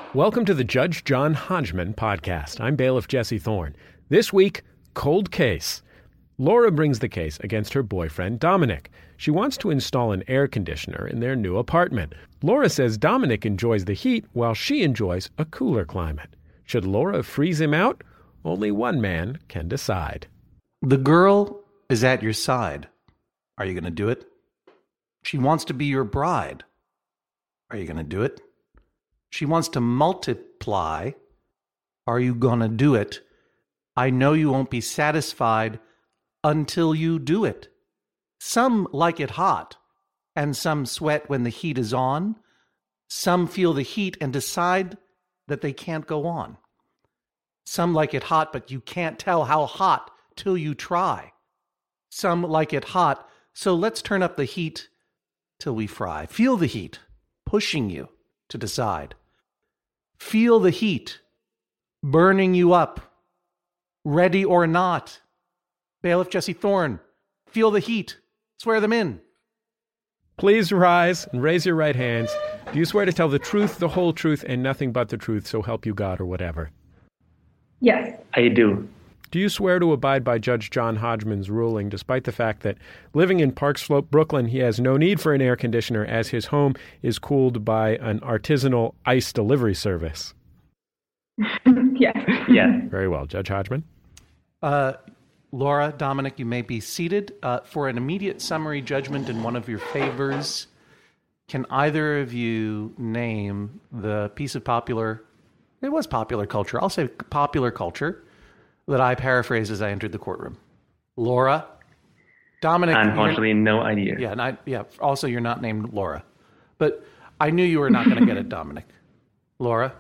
Welcome to the Judge John Hodgman podcast. I'm bailiff Jesse Thorne. This week, cold case. Laura brings the case against her boyfriend, Dominic. She wants to install an air conditioner in their new apartment. Laura says Dominic enjoys the heat while she enjoys a cooler climate. Should Laura freeze him out? Only one man can decide. The girl is at your side. Are you going to do it? She wants to be your bride. Are you going to do it? She wants to multiply. Are you going to do it? I know you won't be satisfied until you do it. Some like it hot, and some sweat when the heat is on. Some feel the heat and decide that they can't go on. Some like it hot, but you can't tell how hot till you try. Some like it hot, so let's turn up the heat till we fry. Feel the heat pushing you to decide. Feel the heat burning you up, ready or not. Bailiff Jesse Thorne, feel the heat. Swear them in. Please rise and raise your right hands. Do you swear to tell the truth, the whole truth, and nothing but the truth, so help you God or whatever? Yes. I do. Do you swear to abide by Judge John Hodgman's ruling, despite the fact that living in Park Slope, Brooklyn, he has no need for an air conditioner as his home is cooled by an artisanal ice delivery service? Yes. Yes. Very well. Judge Hodgman? Laura, Dominic, you may be seated. For an immediate summary judgment in one of your favors, can either of you name the piece of popular culture, I'll say popular culture, that I paraphrased as I entered the courtroom? Laura? Dominic? Unfortunately, no idea. Also, you're not named Laura. But I knew you were not going to get it, Dominic. Laura?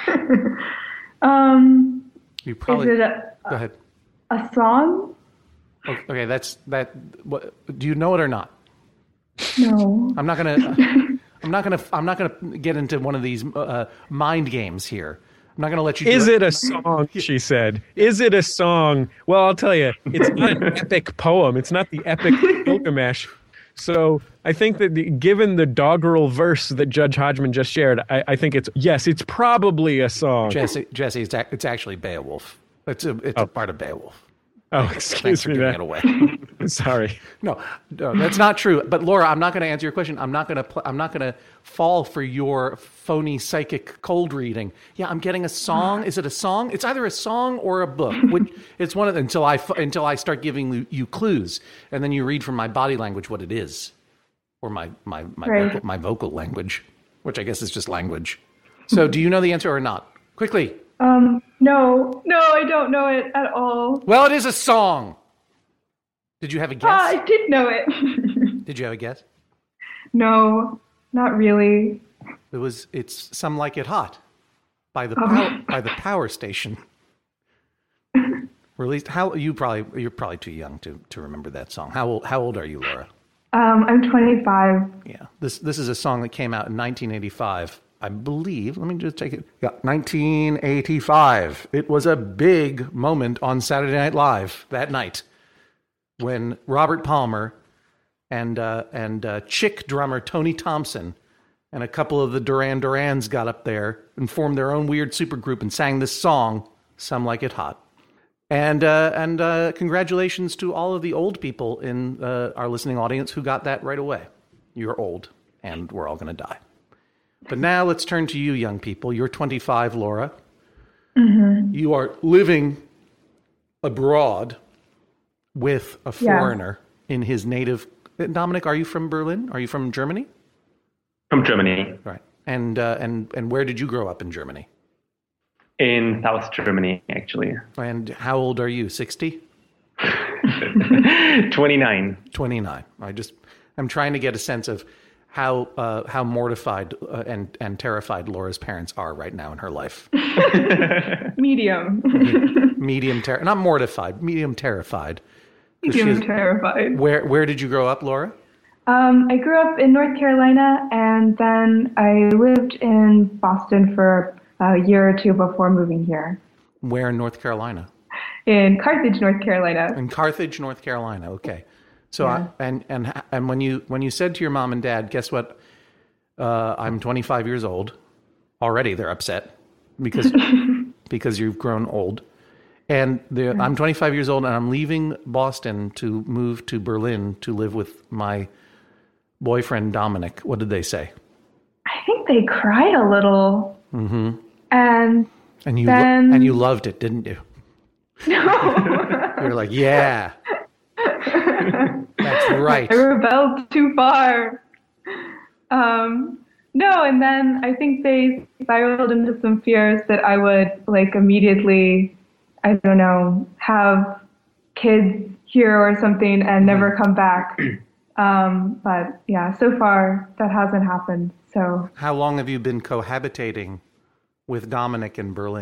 You probably... Is it go ahead. a song? Okay, do you know it or not? No. I'm not gonna get into one of these mind games here. I'm not gonna let you. Is it a song? She said. Is it a song? Well, I'll tell you, it's not an epic poem. It's not the epic Gilgamesh. So I think that given the doggerel verse that Judge Hodgman just shared, I think it's probably a song. Jesse, it's actually Beowulf. It's a part of Beowulf. Oh, Thanks excuse for me. giving it away. Sorry. No, that's not true. But Laura, I'm not going to answer your question. I'm not going to fall for your phony psychic cold reading. Yeah, I'm getting a song. Is it a song? It's either a song or a book. It's one of them until I start giving you clues, and then you read from my body language what it is, or my Right. my vocal language, which I guess is just language. So, do you know the answer or not? Quickly. No, I don't know it at all. Well, it is a song. Did you have a guess? I did know it. Did you have a guess? No, not really. It's Some Like It Hot by the power station. Released you're probably too young to remember that song. How old are you, Laura? I'm 25. Yeah. This is a song that came out in 1985. I believe, let me just take it. Yeah, 1985. It was a big moment on Saturday Night Live that night when Robert Palmer and Chick drummer Tony Thompson and a couple of the Duran Durans got up there and formed their own weird supergroup and sang this song, Some Like It Hot. And congratulations to all of the old people in our listening audience who got that right away. You're old, and we're all going to die. But now let's turn to you, young people. You're 25, Laura. Mm-hmm. You are living abroad with a foreigner in his native... Dominic, are you from Berlin? Are you from Germany? From Germany. Right. And where did you grow up in Germany? In South Germany, actually. And how old are you? 60? 29. 29. I'm trying to get a sense of how mortified and terrified Laura's parents are right now in her life. Medium. Not mortified, medium terrified. Medium terrified. Where did you grow up, Laura? I grew up in North Carolina, and then I lived in Boston for a year or two before moving here. Where in North Carolina? In Carthage, North Carolina. In Carthage, North Carolina. Okay. So Yeah. and when you said to your mom and dad, guess what? I'm 25 years old. Already they're upset. because you've grown old. And I'm 25 years old, and I'm leaving Boston to move to Berlin to live with my boyfriend, Dominic. What did they say? I think they cried a little. Mm-hmm. And you loved it, didn't you? No. You're like, yeah. That's right. I rebelled too far. No, and then I think they spiraled into some fears that I would immediately, I don't know, have kids here or something and never come back. But yeah, so far that hasn't happened. So how long have you been cohabitating with Dominic in Berlin?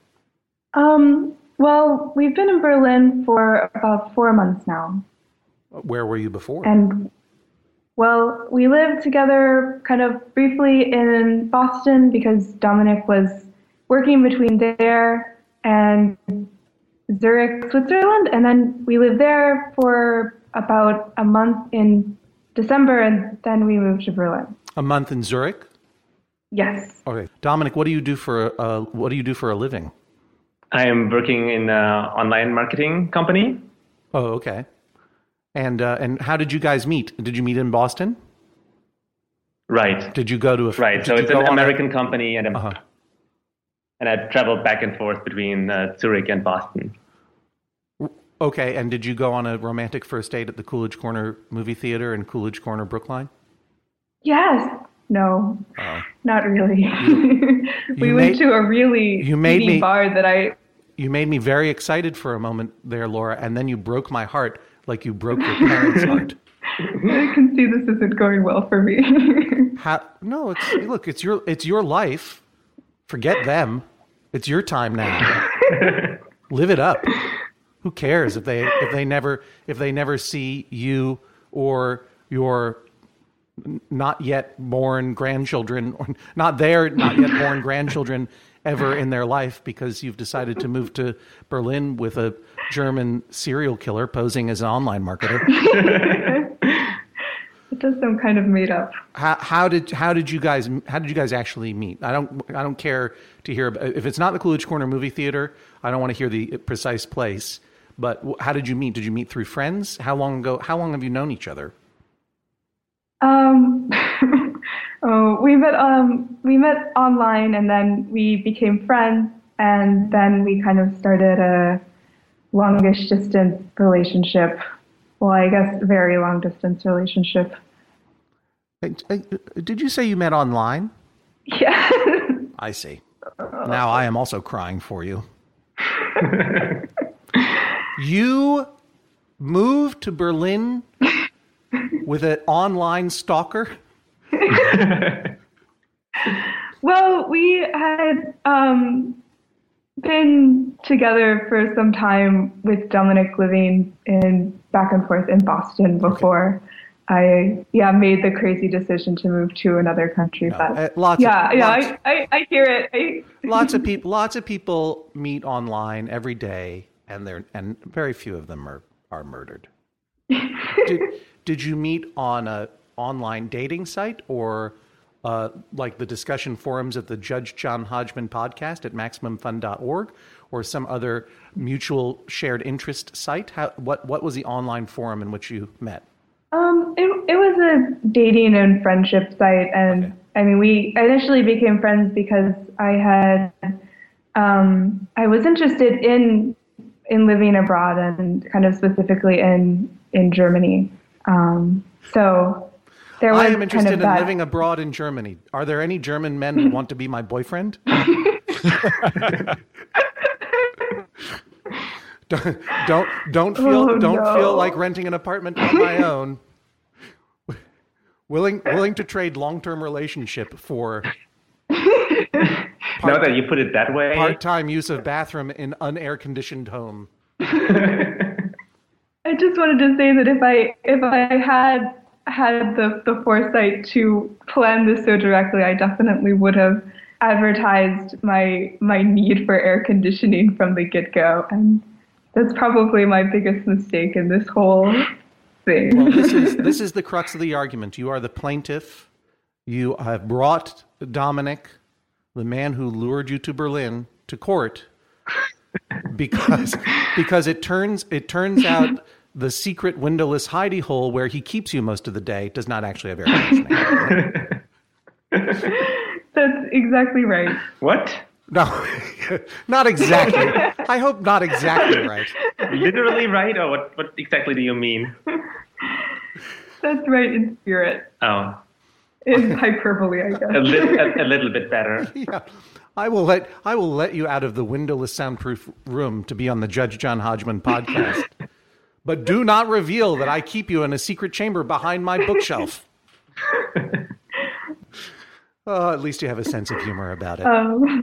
Well, we've been in Berlin for about 4 months now. Where were you before? And well, we lived together kind of briefly in Boston because Dominic was working between there and Zurich, Switzerland. And then we lived there for about a month in December, and then we moved to Berlin. A month in Zurich? Yes. Okay. Dominic, what do you do for a living? I am working in an online marketing company. Oh, okay. And how did you guys meet? Did you meet in Boston? Right. Did you go to a... Right. So it's an American company, and I traveled back and forth between Zurich and Boston. Okay. And did you go on a romantic first date at the Coolidge Corner movie theater in Coolidge Corner, Brookline? Yes. No, not really. We went to a really seedy bar that I... You made me very excited for a moment there, Laura, and then you broke my heart like you broke your parents' heart. I can see this isn't going well for me. No, it's your life. Forget them. It's your time now. Live it up. Who cares if they never see you or your not yet born grandchildren, or not yet born grandchildren ever in their life because you've decided to move to Berlin with a German serial killer posing as an online marketer. It does sound kind of made up. How did you guys actually meet? I don't care to hear about, if it's not the Coolidge Corner movie theater. I don't want to hear the precise place. But how did you meet? Did you meet through friends? How long ago? How long have you known each other? We met online, and then we became friends, and then we kind of started a longish distance relationship. Well, I guess very long distance relationship. Did you say you met online? Yeah. I see. Now I am also crying for you. You moved to Berlin with an online stalker? Well, we had been together for some time with Dominic living back and forth in Boston before I made the crazy decision to move to another country. But I hear it. Lots of people meet online every day, and very few of them are murdered. Did you meet on a online dating site or like the discussion forums at the Judge John Hodgman podcast at MaximumFun.org or some other mutual shared interest site? What was the online forum in which you met? It was a dating and friendship site, and okay. I mean, we initially became friends because I was interested in living abroad and kind of specifically in Germany. So there was I am interested kind of in living abroad in Germany. Are there any German men who want to be my boyfriend? Don't feel like renting an apartment on my own. Willing to trade long-term relationship for now that you put it that way, part-time use of bathroom in unair-conditioned home. I just wanted to say that if I had the foresight to plan this so directly, I definitely would have advertised my need for air conditioning from the get-go, and that's probably my biggest mistake in this whole thing. Well, this is the crux of the argument. You are the plaintiff. You have brought Dominic, the man who lured you to Berlin to court, because it turns out the secret windowless hidey hole where he keeps you most of the day does not actually have air conditioning. That's exactly right. What? No, not exactly. I hope not exactly right. Literally right, or what exactly do you mean? That's right in spirit. Oh. In hyperbole, I guess. A little bit better. Yeah. I will let you out of the windowless soundproof room to be on the Judge John Hodgman podcast. But do not reveal that I keep you in a secret chamber behind my bookshelf. Oh, at least you have a sense of humor about it.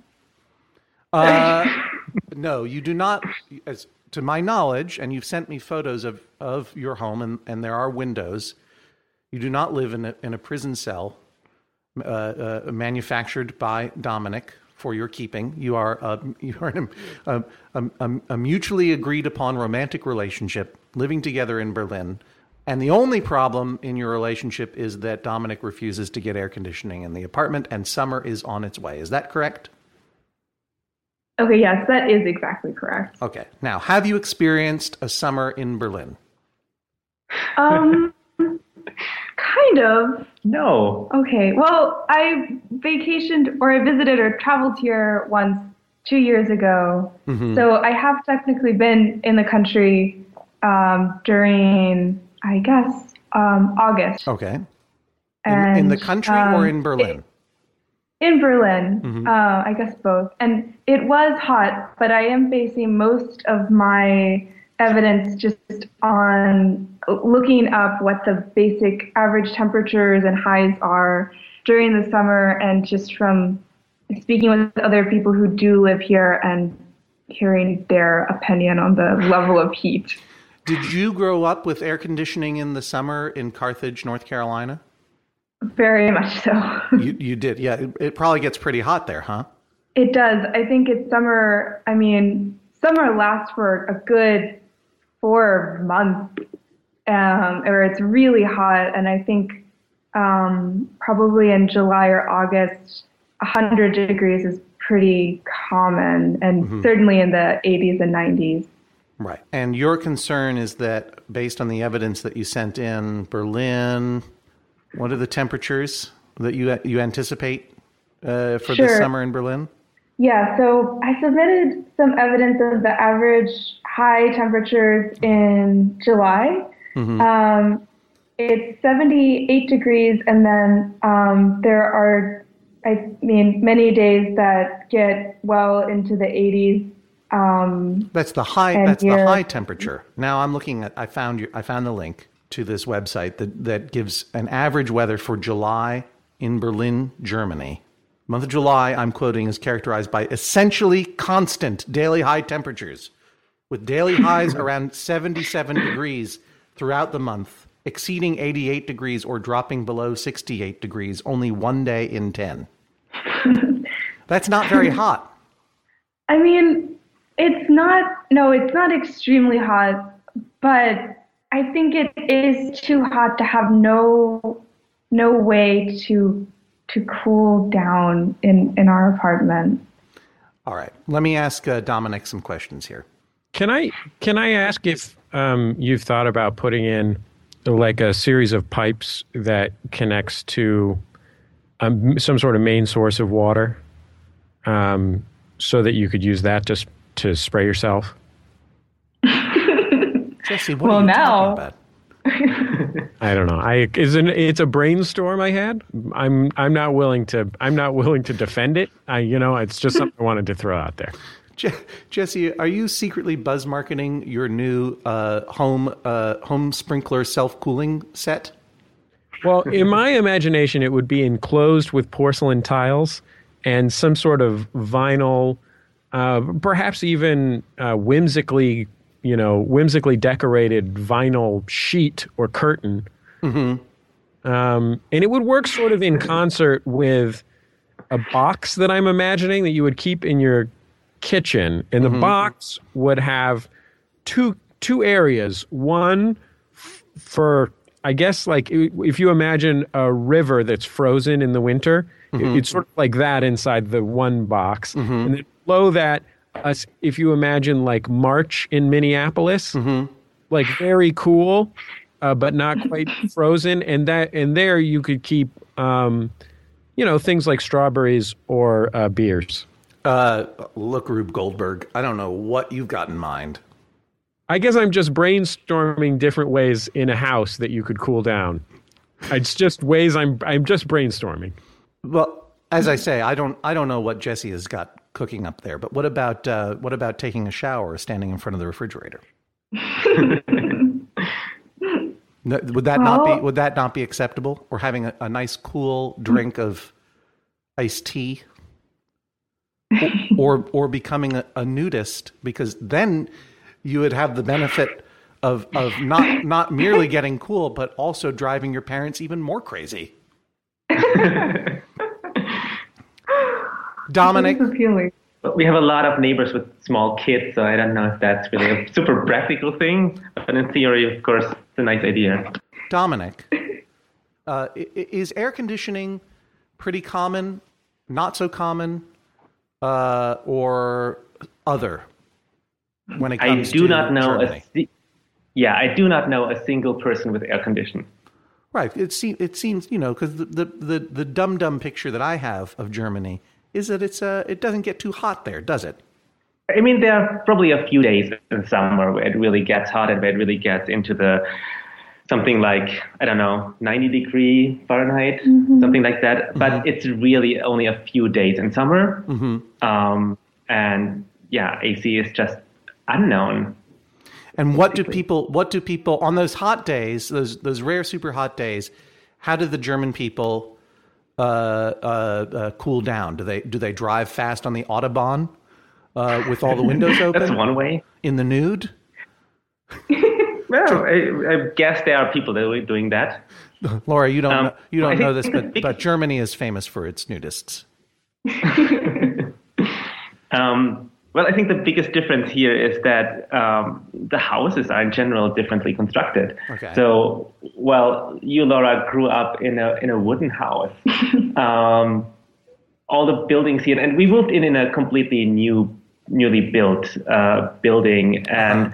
No, you do not. As to my knowledge, and you've sent me photos of your home, and there are windows. You do not live in a prison cell manufactured by Dominic for your keeping. You are in a mutually agreed upon romantic relationship, living together in Berlin. And the only problem in your relationship is that Dominic refuses to get air conditioning in the apartment, and summer is on its way. Is that correct? Okay, yes, that is exactly correct. Okay. Now, have you experienced a summer in Berlin? Kind of. No. Okay, well, I vacationed or I visited or traveled here once 2 years ago. Mm-hmm. So I have technically been in the country during, I guess, August. Okay. And, in the country or in Berlin? In Berlin, mm-hmm. I guess both. And it was hot, but I am basing most of my evidence just on looking up what the basic average temperatures and highs are during the summer, and just from speaking with other people who do live here and hearing their opinion on the level of heat. Did you grow up with air conditioning in the summer in Carthage, North Carolina? Very much so. You did, yeah. It probably gets pretty hot there, huh? It does. I think it's summer. I mean, summer lasts for a good 4 months, or it's really hot. And I think probably in July or August, 100 degrees is pretty common, and mm-hmm. certainly in the 80s and 90s. Right. And your concern is that based on the evidence that you sent in, Berlin, what are the temperatures that you anticipate for the summer in Berlin? Yeah, so I submitted some evidence of the average high temperatures in July. Mm-hmm. It's 78 degrees, and then there are, many days that get well into the 80s. That's the high. That's the high temperature. Now I'm looking at. I found the link to this website that gives an average weather for July in Berlin, Germany. The month of July, I'm quoting, is characterized by essentially constant daily high temperatures, with daily highs around 77 degrees throughout the month, exceeding 88 degrees or dropping below 68 degrees only one day in 10. That's not very hot. I mean, it's not extremely hot, but I think it is too hot to have no way to cool down in our apartment. All right. Let me ask Dominic some questions here. Can I ask if you've thought about putting in like a series of pipes that connects to some sort of main source of water, so that you could use that just to spray yourself? Jesse, what are you talking about? I don't know. It's a brainstorm I had. I'm not willing to defend it. It's just something I wanted to throw out there. Jesse, are you secretly buzz marketing your new home sprinkler self-cooling set? Well, in my imagination, it would be enclosed with porcelain tiles and some sort of vinyl, perhaps even whimsically decorated vinyl sheet or curtain. Mm-hmm. And it would work sort of in concert with a box that I'm imagining that you would keep in your kitchen. And the mm-hmm. box would have two areas. One for, I guess, like if you imagine a river that's frozen in the winter, It's sort of like that inside the one box. And then below that, if you imagine like March in Minneapolis, like very cool, but not quite frozen. And there you could keep, things like strawberries or beers. Look, Rube Goldberg, I don't know what you've got in mind. I guess I'm just brainstorming different ways in a house that you could cool down. It's just ways I'm just brainstorming. Well, as I say, I don't know what Jesse has got cooking up there. But what about taking a shower or standing in front of the refrigerator? Would that not be acceptable? Or having a nice cool drink of iced tea? or becoming a nudist, because then you would have the benefit of not merely getting cool, but also driving your parents even more crazy. Dominic? We have a lot of neighbors with small kids, so I don't know if that's really a super practical thing. But in theory, of course, it's a nice idea. Dominic, is air conditioning pretty common, not so common, or other when it comes to Germany? I do not know a single person with air conditioning. Right. It seems, because the dumb picture that I have of Germany is that it doesn't get too hot there, does it? I mean, there are probably a few days in summer where it really gets hot and where it really gets into something like, 90-degree Fahrenheit, something like that. But it's really only a few days in summer. AC is just unknown. And what do people on those hot days, those rare super hot days, how do the German people cool down? Do they drive fast on the Autobahn with all the windows open? That's one way. In the nude? Well, I guess there are people that are doing that. Laura, you don't know this, but Germany is famous for its nudists. Well, I think the biggest difference here is that the houses are in general differently constructed. Okay. So, you, Laura, grew up in a wooden house. All the buildings here, and we moved in a completely newly built building, and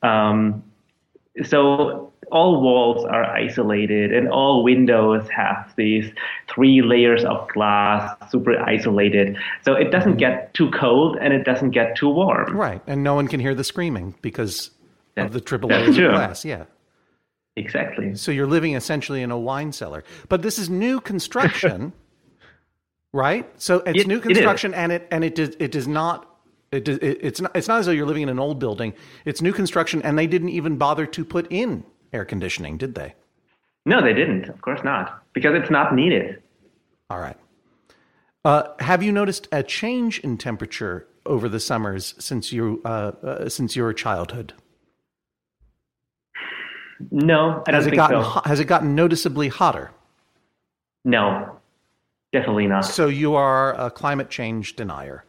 so all walls are isolated and all windows have these 3 layers of glass, super isolated. So it doesn't get too cold and it doesn't get too warm. Right. And no one can hear the screaming because of the triple layers of glass. Yeah. Exactly. So you're living essentially in a wine cellar. But this is new construction, right? So it's new construction it's not as though you're living in an old building. It's new construction, and they didn't even bother to put in air conditioning, did they? No, they didn't. Of course not, because it's not needed. All right. Have you noticed a change in temperature over the summers since your childhood? No, I don't think so. Has it gotten noticeably hotter? No, definitely not. So you are a climate change denier.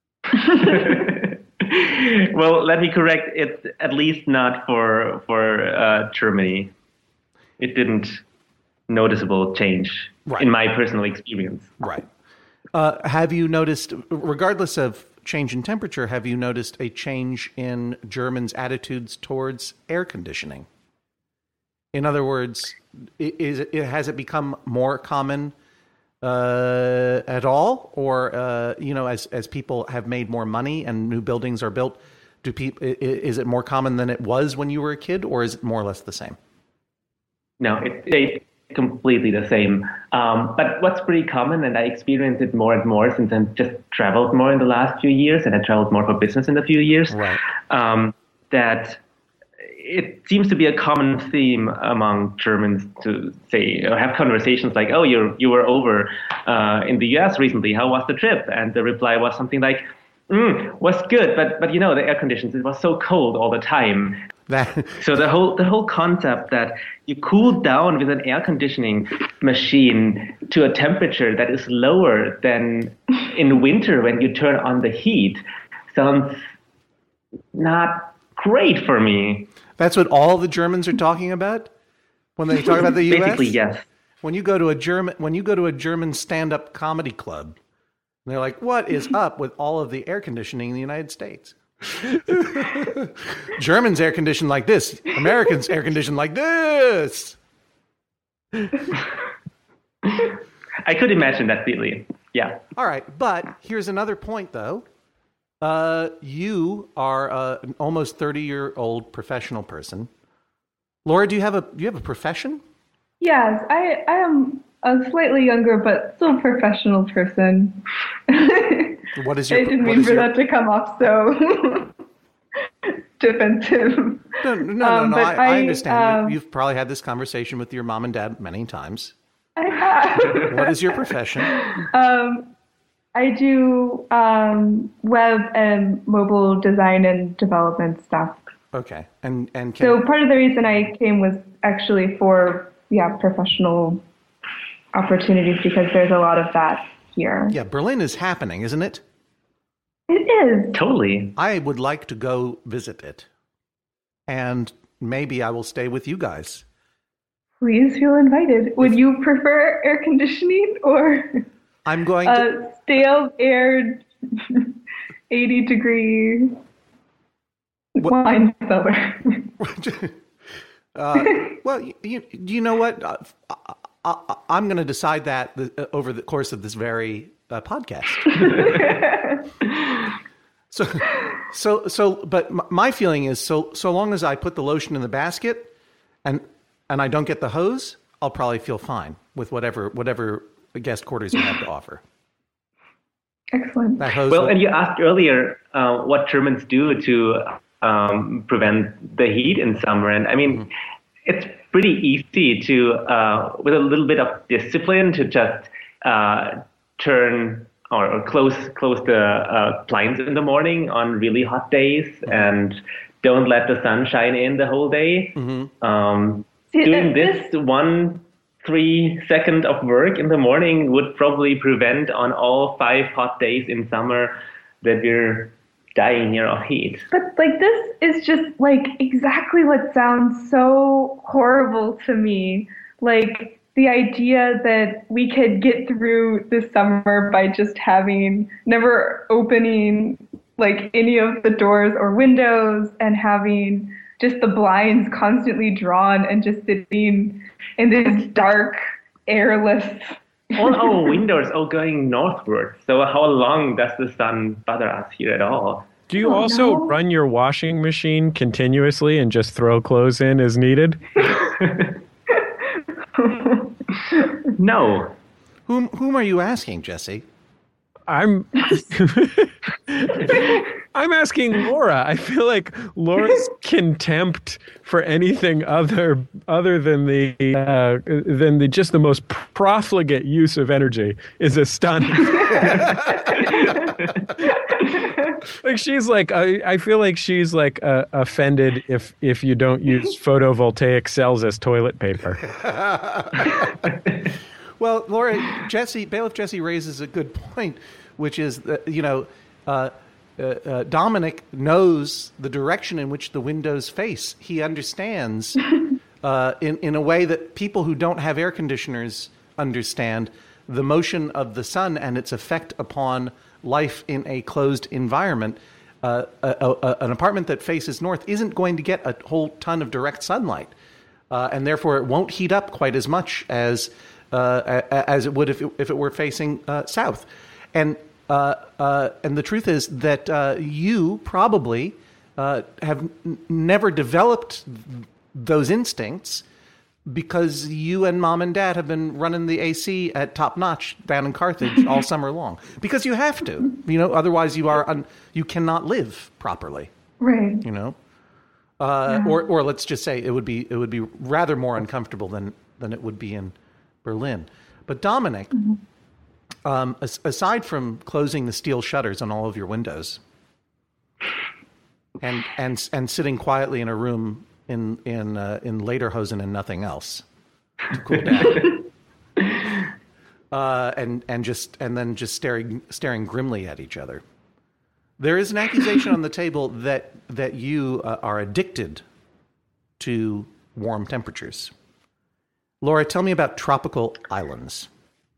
Well, let me correct it. At least not for Germany. It didn't noticeable change in my personal experience. Right. Have you noticed, regardless of change in temperature, have you noticed a change in Germans' attitudes towards air conditioning? In other words, has it become more common at all, or as people have made more money and new buildings are built, is it more common than it was when you were a kid, or is it more or less the same? No, it's completely the same. But what's pretty common, and I experienced it more and more since I've just traveled more in the last few years, and I traveled more for business in the few years. Right. That it seems to be a common theme among Germans to say or have conversations like, "Oh, you were over in the U.S. recently. How was the trip?" And the reply was something like, "Was good, but the air conditions, it was so cold all the time." So the whole concept that you cool down with an air conditioning machine to a temperature that is lower than in winter when you turn on the heat sounds not great for me. That's what all the Germans are talking about when they talk about the U.S.? Basically, yes. when you go to a German stand-up comedy club, and they're like, "What is up with all of the air conditioning in the United States?" Germans air conditioned like this. Americans air conditioned like this. I could imagine that feeling. Yeah. All right, but here's another point, though. You are an almost 30-year-old professional person. Laura, do you have a profession? Yes, I am a slightly younger but still professional person. What is your? I didn't mean for that to come off so defensive. No. I understand. You've probably had this conversation with your mom and dad many times. I have. What is your profession? I do web and mobile design and development stuff. Okay, and so part of the reason I came was actually for professional opportunities, because there's a lot of that here. Yeah, Berlin is happening, isn't it? It is. Totally. I would like to go visit it, and maybe I will stay with you guys. Please feel invited. Would you prefer air conditioning or I'm going to stale aired 80-degree wine cellar? Well, you know what? I'm going to decide that over the course of this very podcast. But my feeling is so long as I put the lotion in the basket and I don't get the hose, I'll probably feel fine with whatever guest quarters you have to offer. Excellent. That hose and you asked earlier what Germans do to prevent the heat in summer, and I mean, it's pretty easy to, with a little bit of discipline, to just turn or close the blinds in the morning on really hot days, and don't let the sun shine in the whole day. Doing this 1-3 second of work in the morning would probably prevent on all 5 hot days in summer that we're dying here of heat. But this is just exactly what sounds so horrible to me. The idea that we could get through the summer by just never opening any of the doors or windows, and having just the blinds constantly drawn and just sitting in this dark, airless. All our windows are going northward. So how long does the sun bother us here at all? Do you also run your washing machine continuously and just throw clothes in as needed? No. Whom are you asking, Jesse? I'm asking Laura. I feel like Laura's contempt for anything other than the most profligate use of energy is astonishing. She's I feel like she's offended if you don't use photovoltaic cells as toilet paper. Well, Laura, Bailiff Jesse raises a good point, which is that, Dominic knows the direction in which the windows face. He understands in a way that people who don't have air conditioners understand the motion of the sun and its effect upon life in a closed environment. An apartment that faces north isn't going to get a whole ton of direct sunlight, and therefore it won't heat up quite as much as it would if it were facing south. And the truth is that you probably have never developed those instincts because you and mom and dad have been running the AC at top notch down in Carthage all summer long. Because you have to, otherwise you cannot live properly. Right. Or let's just say it would be rather more uncomfortable than it would be in Berlin. But Dominic, aside from closing the steel shutters on all of your windows and sitting quietly in a room in lederhosen and nothing else to cool down, and then just staring grimly at each other, there is an accusation on the table that you are addicted to warm temperatures. Laura, tell me about tropical islands.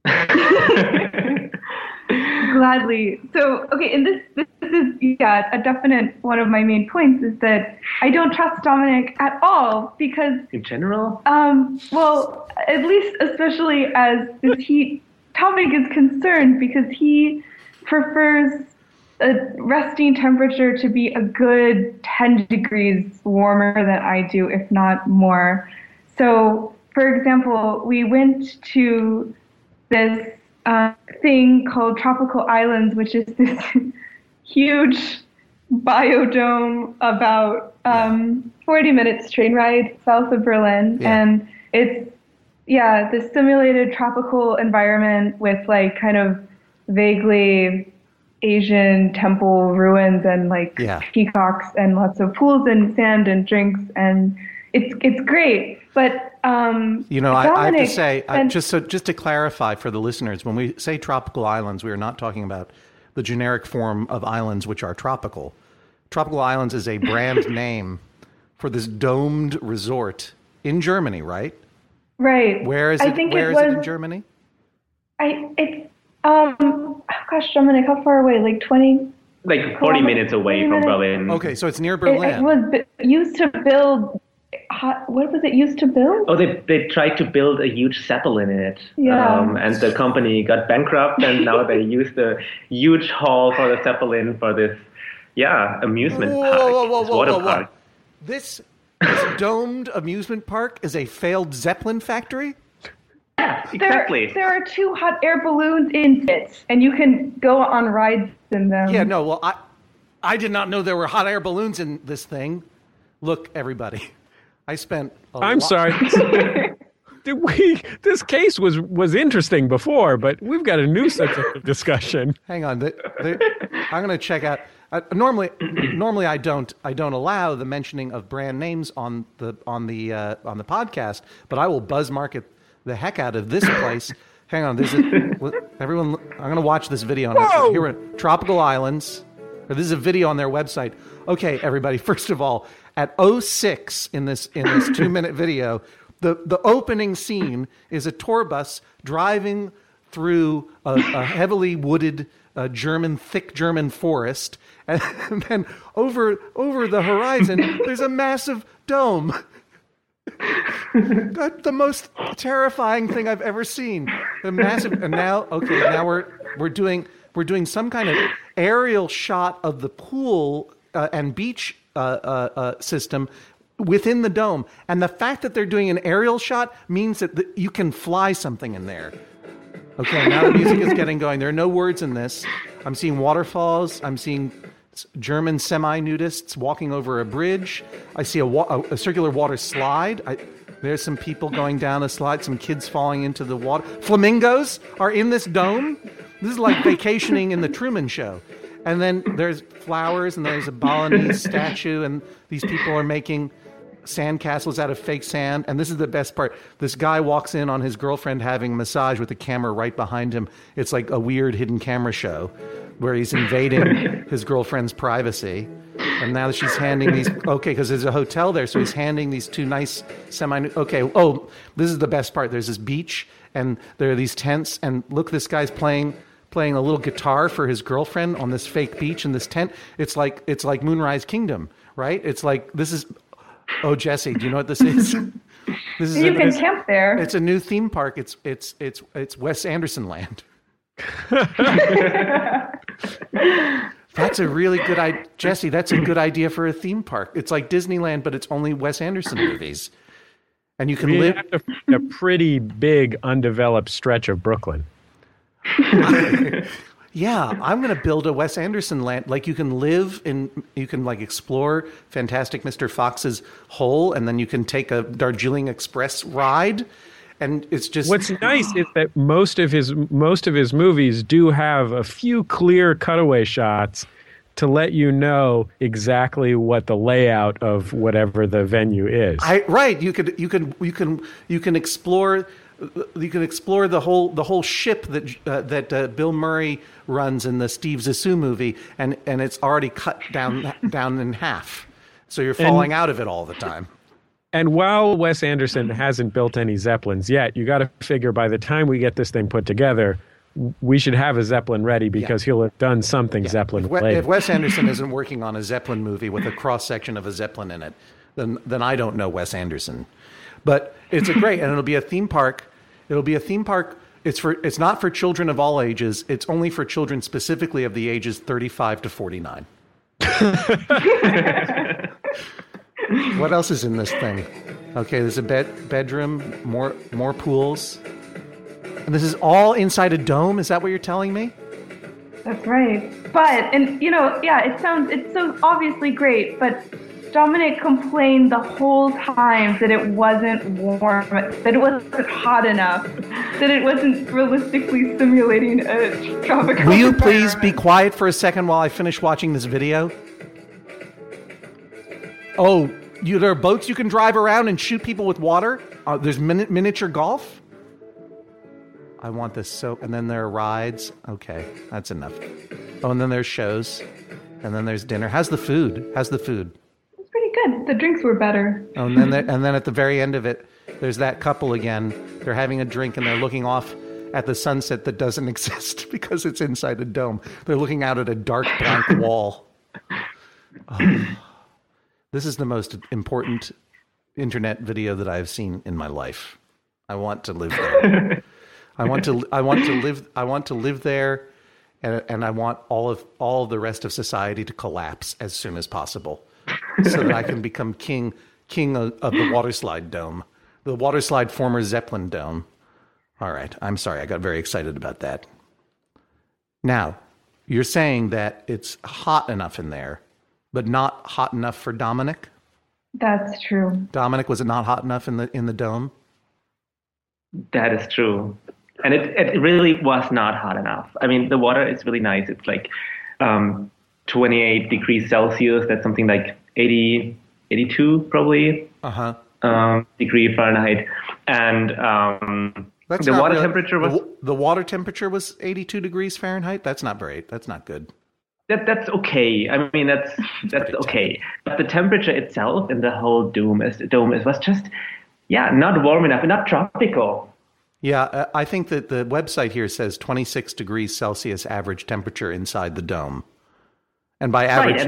Gladly. So, okay, and this is a definite one of my main points is that I don't trust Dominic at all because in general, well, at least especially as this heat topic is concerned, because he prefers a resting temperature to be a good 10 degrees warmer than I do, if not more. So, for example, we went to this thing called Tropical Islands, which is this huge biodome about 40 minutes train ride south of Berlin. Yeah. And it's, this simulated tropical environment with like kind of vaguely Asian temple ruins and like peacocks and lots of pools and sand and drinks. And it's great. But I have to say, just to clarify for the listeners, when we say tropical islands, we are not talking about the generic form of islands which are tropical. Tropical Islands is a brand name for this domed resort in Germany, right? Right. Where is it? Where is it in Germany? Gosh, Dominic, how far away? Like 20? Like 40 minutes away from Berlin. Okay, so it's near Berlin. It was used to build. What was it used to build? Oh, they tried to build a huge Zeppelin in it. Yeah. And the company got bankrupt, and now they use the huge hall for the Zeppelin for this, amusement park. Water park. This domed amusement park is a failed Zeppelin factory? Yeah, exactly. There are 2 hot air balloons in it, and you can go on rides in them. Yeah, no, well, I did not know there were hot air balloons in this thing. Look, everybody. I spent I'm sorry. This case was interesting before, but we've got a new subject of discussion. Hang on. I'm going to check out. Normally I don't allow the mentioning of brand names on the podcast, but I will buzz market the heck out of this place. Hang on. Everyone, I'm going to watch this video. Here we're Tropical Islands. This is a video on their website. Okay, everybody. First of all, at 06 in this 2-minute video, the opening scene is a tour bus driving through a heavily wooded thick German forest, and then over the horizon there's a massive dome. That's the most terrifying thing I've ever seen. The massive, and now we're doing some kind of aerial shot of the pool and beach system within the dome. And the fact that they're doing an aerial shot means that you can fly something in there. Okay, now the music is getting going. There are no words in this. I'm seeing waterfalls. I'm seeing German semi-nudists walking over a bridge. I see a circular water slide. There's some people going down a slide, some kids falling into the water. Flamingos are in this dome. This is like vacationing in the Truman Show. And then there's flowers, and there's a Balinese statue, and these people are making sandcastles out of fake sand. And this is the best part. This guy walks in on his girlfriend having a massage with the camera right behind him. It's like a weird hidden camera show where he's invading his girlfriend's privacy. And now she's handing these, because there's a hotel there, so he's handing these 2 nice this is the best part. There's this beach, and there are these tents, and look, this guy's playing a little guitar for his girlfriend on this fake beach in this tent. It's like Moonrise Kingdom, right? It's like, this is, Jesse, do you know what this is? You can camp there. It's a new theme park. It's Wes Anderson land. That's a really good idea. Jesse, that's a good idea for a theme park. It's like Disneyland, but it's only Wes Anderson movies. And you can live a pretty big undeveloped stretch of Brooklyn. Yeah, I'm going to build a Wes Anderson land. Like you can like explore Fantastic Mr. Fox's hole, and then you can take a Darjeeling Express ride. And it's just what's nice is that most of his movies do have a few clear cutaway shots to let you know exactly what the layout of whatever the venue is. Right. You can explore. You can explore the whole ship that Bill Murray runs in the Steve Zissou movie, and it's already cut down in half, so you're falling out of it all the time. And while Wes Anderson hasn't built any Zeppelins yet, you got to figure by the time we get this thing put together, we should have a Zeppelin ready because he'll have done something Zeppelin related. If Wes Anderson isn't working on a Zeppelin movie with a cross-section of a Zeppelin in it, then I don't know Wes Anderson. But it's great, and it'll be a theme park. It'll be a theme park. It's not for children of all ages. It's only for children specifically of the ages 35 to 49. What else is in this thing? Okay, there's a bedroom, more pools. And this is all inside a dome? Is that what you're telling me? That's right. But, and it's so obviously great, but Dominic complained the whole time that it wasn't warm, that it wasn't hot enough, that it wasn't realistically simulating a tropical Will you please be quiet for a second while I finish watching this video? Oh, there are boats you can drive around and shoot people with water? There's miniature golf? I want this and then there are rides. Okay, that's enough. Oh, and then there's shows. And then there's dinner. How's the food? It's pretty good. The drinks were better. Oh, and then at the very end of it, there's that couple again. They're having a drink and they're looking off at the sunset that doesn't exist because it's inside a dome. They're looking out at a dark blank wall. Oh. This is the most important internet video that I've seen in my life. I want to live there. I want to live there, and I want all of the rest of society to collapse as soon as possible, so that I can become king of the Waterslide Dome, the Waterslide former Zeppelin Dome. All right, I'm sorry, I got very excited about that. Now, you're saying that it's hot enough in there, but not hot enough for Dominic? That's true. Dominic, was it not hot enough in the dome? That is true. And it really was not hot enough. I mean, the water is really nice. It's like 28 degrees Celsius. That's something like 80, 82 probably degree Fahrenheit. And the water temperature was... The water temperature was 82 degrees Fahrenheit? That's not great. That's not good. That's okay. I mean, that's okay. But the temperature itself in the whole dome was just, not warm enough, not tropical. Yeah, I think that the website here says 26 degrees Celsius average temperature inside the dome. And by average,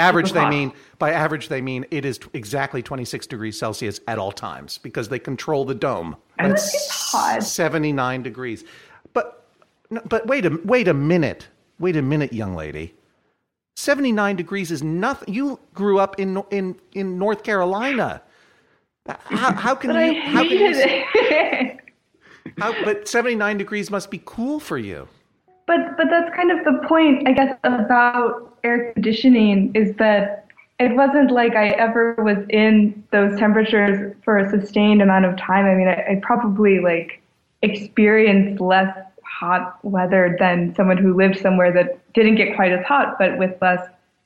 they mean it is exactly 26 degrees Celsius at all times because they control the dome. And it's hot. 79 degrees. But wait a minute, young lady. 79 degrees is nothing. You grew up in North Carolina. How can you? But 79 degrees must be cool for you. But that's kind of the point, I guess, about air conditioning is that it wasn't like I ever was in those temperatures for a sustained amount of time. I mean, I probably experienced less hot weather than someone who lived somewhere that didn't get quite as hot, but with less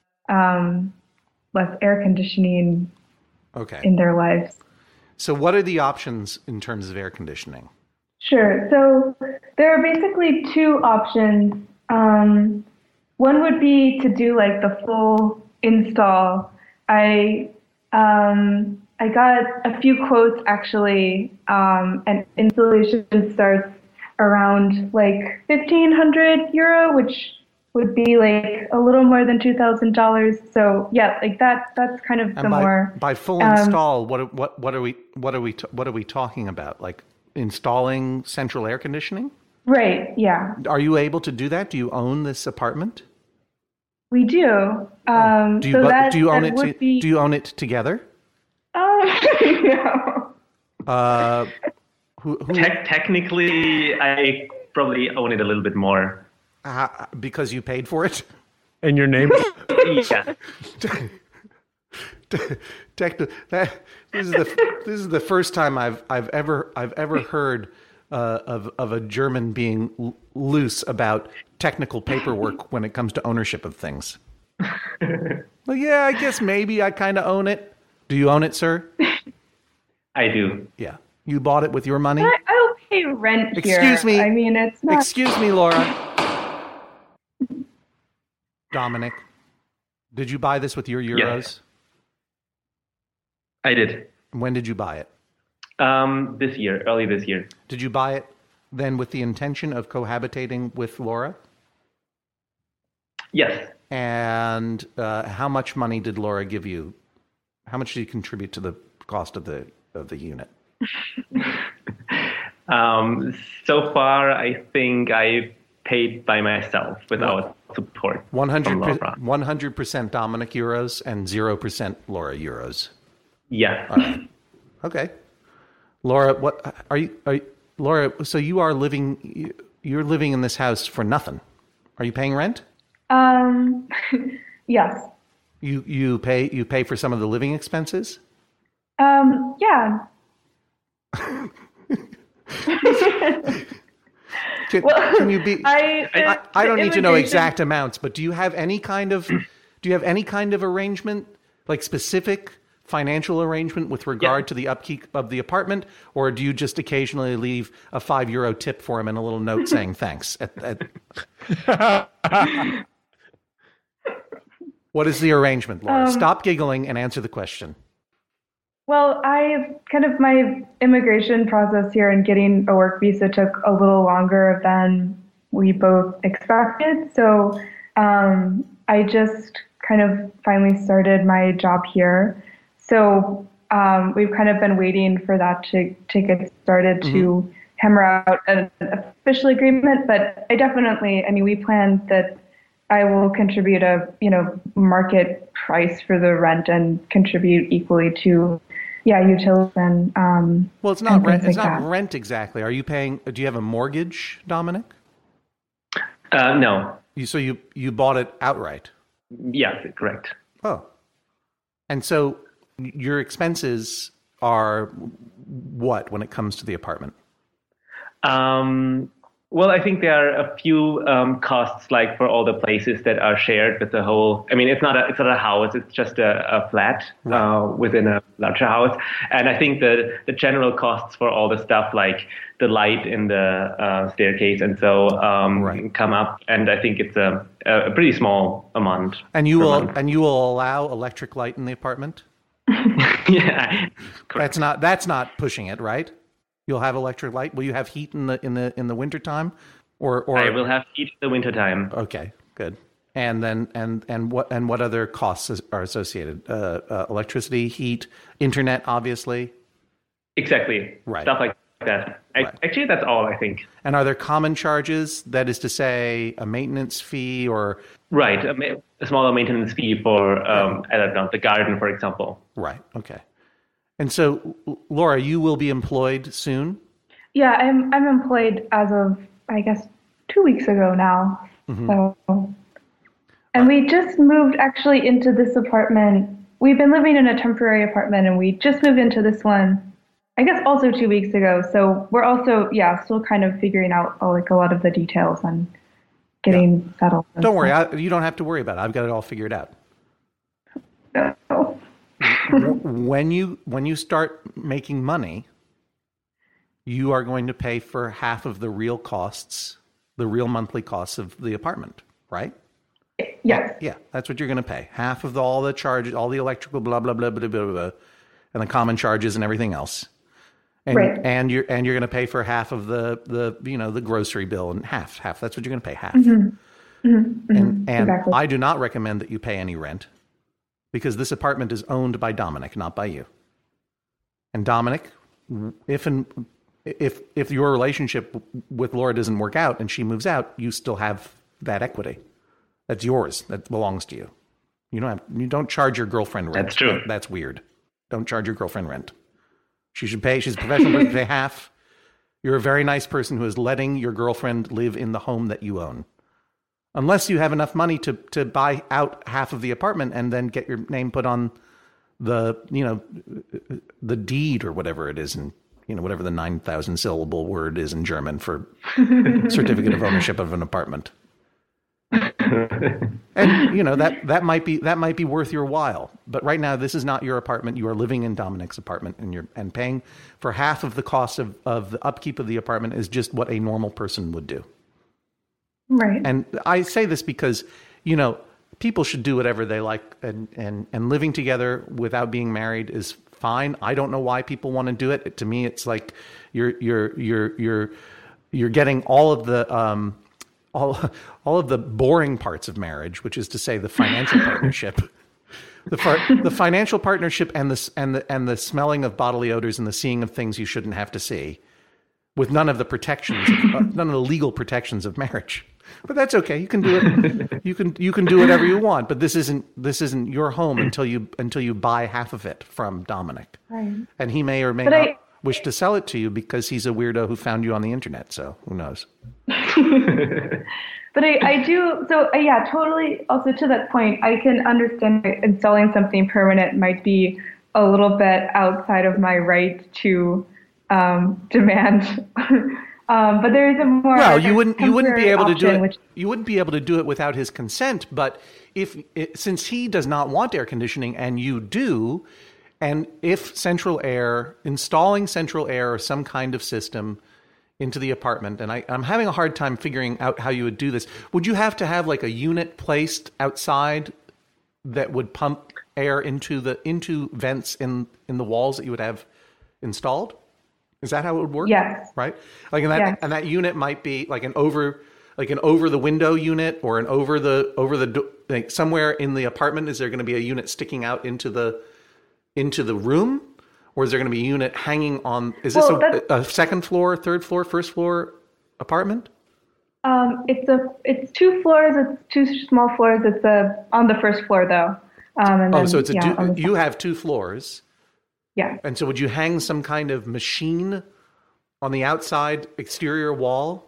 air conditioning in their lives. So what are the options in terms of air conditioning? Sure. So there are basically two options. One would be to do the full install. I got a few quotes actually, and installation starts around 1,500 euro, which would be a little more than $2,000. So that's kind of the more by full install. What are we talking about? Installing central air conditioning? Right. Yeah. Are you able to do that? Do you own this apartment? We do. Do you own it? Do you own it together? No. Technically, I probably own it a little bit more. Because you paid for it? And your name? Yeah. This is the first time I've ever heard of a German being loose about technical paperwork when it comes to ownership of things. Well, yeah, I guess maybe I kind of own it. Do you own it, sir? I do. Yeah. You bought it with your money? I don't pay rent here. Excuse me. I mean, it's not... Excuse me, Laura. Dominic, did you buy this with your euros? Yes. I did. When did you buy it? Early this year. Did you buy it then with the intention of cohabitating with Laura? Yes. And how much money did Laura give you? How much did you contribute to the cost of the unit? So far, I think I paid by myself without support. 100% Dominic euros and 0% Laura euros. Yeah. All right. Okay. Laura, what are you Laura, so you're living in this house for nothing. Are you paying rent? Yes. You pay for some of the living expenses? Yeah. Can you be? I don't need to know exact amounts, but do you have any kind of arrangement, like specific financial arrangement with regard to the upkeep of the apartment, or do you just occasionally leave a €5 tip for him and a little note saying thanks? What is the arrangement, Laura? Stop giggling and answer the question. Well, my immigration process here and getting a work visa took a little longer than we both expected. So I just kind of finally started my job here. So we've kind of been waiting for that to get started to hammer out an official agreement. But we plan that I will contribute a market price for the rent and contribute equally to utilities and well, it's not rent. It's not rent exactly. Are you paying? Do you have a mortgage, Dominic? No. So you bought it outright? Yes, correct. Oh, and so your expenses are what when it comes to the apartment? Well, I think there are a few costs, like for all the places that are shared with the whole. I mean, it's not a house; it's just a flat within a larger house. And I think the general costs for all the stuff, like the light in the staircase, and so come up. And I think it's a pretty small amount. And you will allow electric light in the apartment? Yeah, correct. That's not pushing it, right? You'll have electric light. Will you have heat in the wintertime? Or I will have heat in the wintertime. Okay, good. And then and what other costs are associated? Electricity, heat, internet, obviously. Exactly. Right. Stuff like that. Actually, that's all, I think. And are there common charges? That is to say, a maintenance fee or right, a smaller maintenance fee for I don't know, the garden, for example. Right. Okay. And so, Laura, you will be employed soon? Yeah, I'm employed as of, I guess, 2 weeks ago now. Mm-hmm. So, and we just moved actually into this apartment. We've been living in a temporary apartment, and we just moved into this one, I guess, also 2 weeks ago. So we're also, still kind of figuring out a lot of the details and getting settled. Don't worry, you don't have to worry about it. I've got it all figured out. No. When you start making money, you are going to pay for half of the real costs, the real monthly costs of the apartment, right? Yes. Yeah, that's what you're going to pay. Half of all the charges, all the electrical, blah blah blah blah blah blah, and the common charges and everything else. And, right. And you're going to pay for half of the grocery bill and half. That's what you're going to pay, half. Mm-hmm. Mm-hmm. And exactly. I do not recommend that you pay any rent, because this apartment is owned by Dominic, not by you. And Dominic, if your relationship with Laura doesn't work out and she moves out, you still have that equity. That's yours. That belongs to you. You don't charge your girlfriend rent. That's true. That's weird. Don't charge your girlfriend rent. She should pay. She's a professional person, pay half. You're a very nice person who is letting your girlfriend live in the home that you own. Unless you have enough money to buy out half of the apartment and then get your name put on the deed or whatever it is, and whatever the 9,000 syllable word is in German for certificate of ownership of an apartment. And that might be worth your while. But right now, this is not your apartment. You are living in Dominic's apartment, and paying for half of the cost of the upkeep of the apartment is just what a normal person would do. Right. And I say this because, people should do whatever they like, and living together without being married is fine. I don't know why people want to do it. To me, it's like you're getting all of the all of the boring parts of marriage, which is to say the financial partnership. The financial partnership and the smelling of bodily odors and the seeing of things you shouldn't have to see, with none of the protections, none of the legal protections of marriage. But that's okay. You can do it. You can do whatever you want. But this isn't your home until you buy half of it from Dominic, right. And he may or may not wish to sell it to you because he's a weirdo who found you on the internet. So who knows? But I do, so yeah, totally. Also to that point, I can understand installing something permanent might be a little bit outside of my right to demand. But there is a more you wouldn't be able to do it. You wouldn't be able to do it without his consent. But since he does not want air conditioning and you do, and if installing central air or some kind of system into the apartment, and I'm having a hard time figuring out how you would do this. Would you have to have like a unit placed outside that would pump air into vents in the walls that you would have installed? Is that how it would work? Yes. Right? Like and that unit might be like an over the window unit or an over the like somewhere in the apartment. Is there going to be a unit sticking out into the room? Or is there going to be a unit hanging on? Is this a second floor, third floor, first floor apartment? It's 2 floors. It's 2 small floors. It's on the first floor though. So it's you have 2 floors. Yeah. And so would you hang some kind of machine on the outside exterior wall?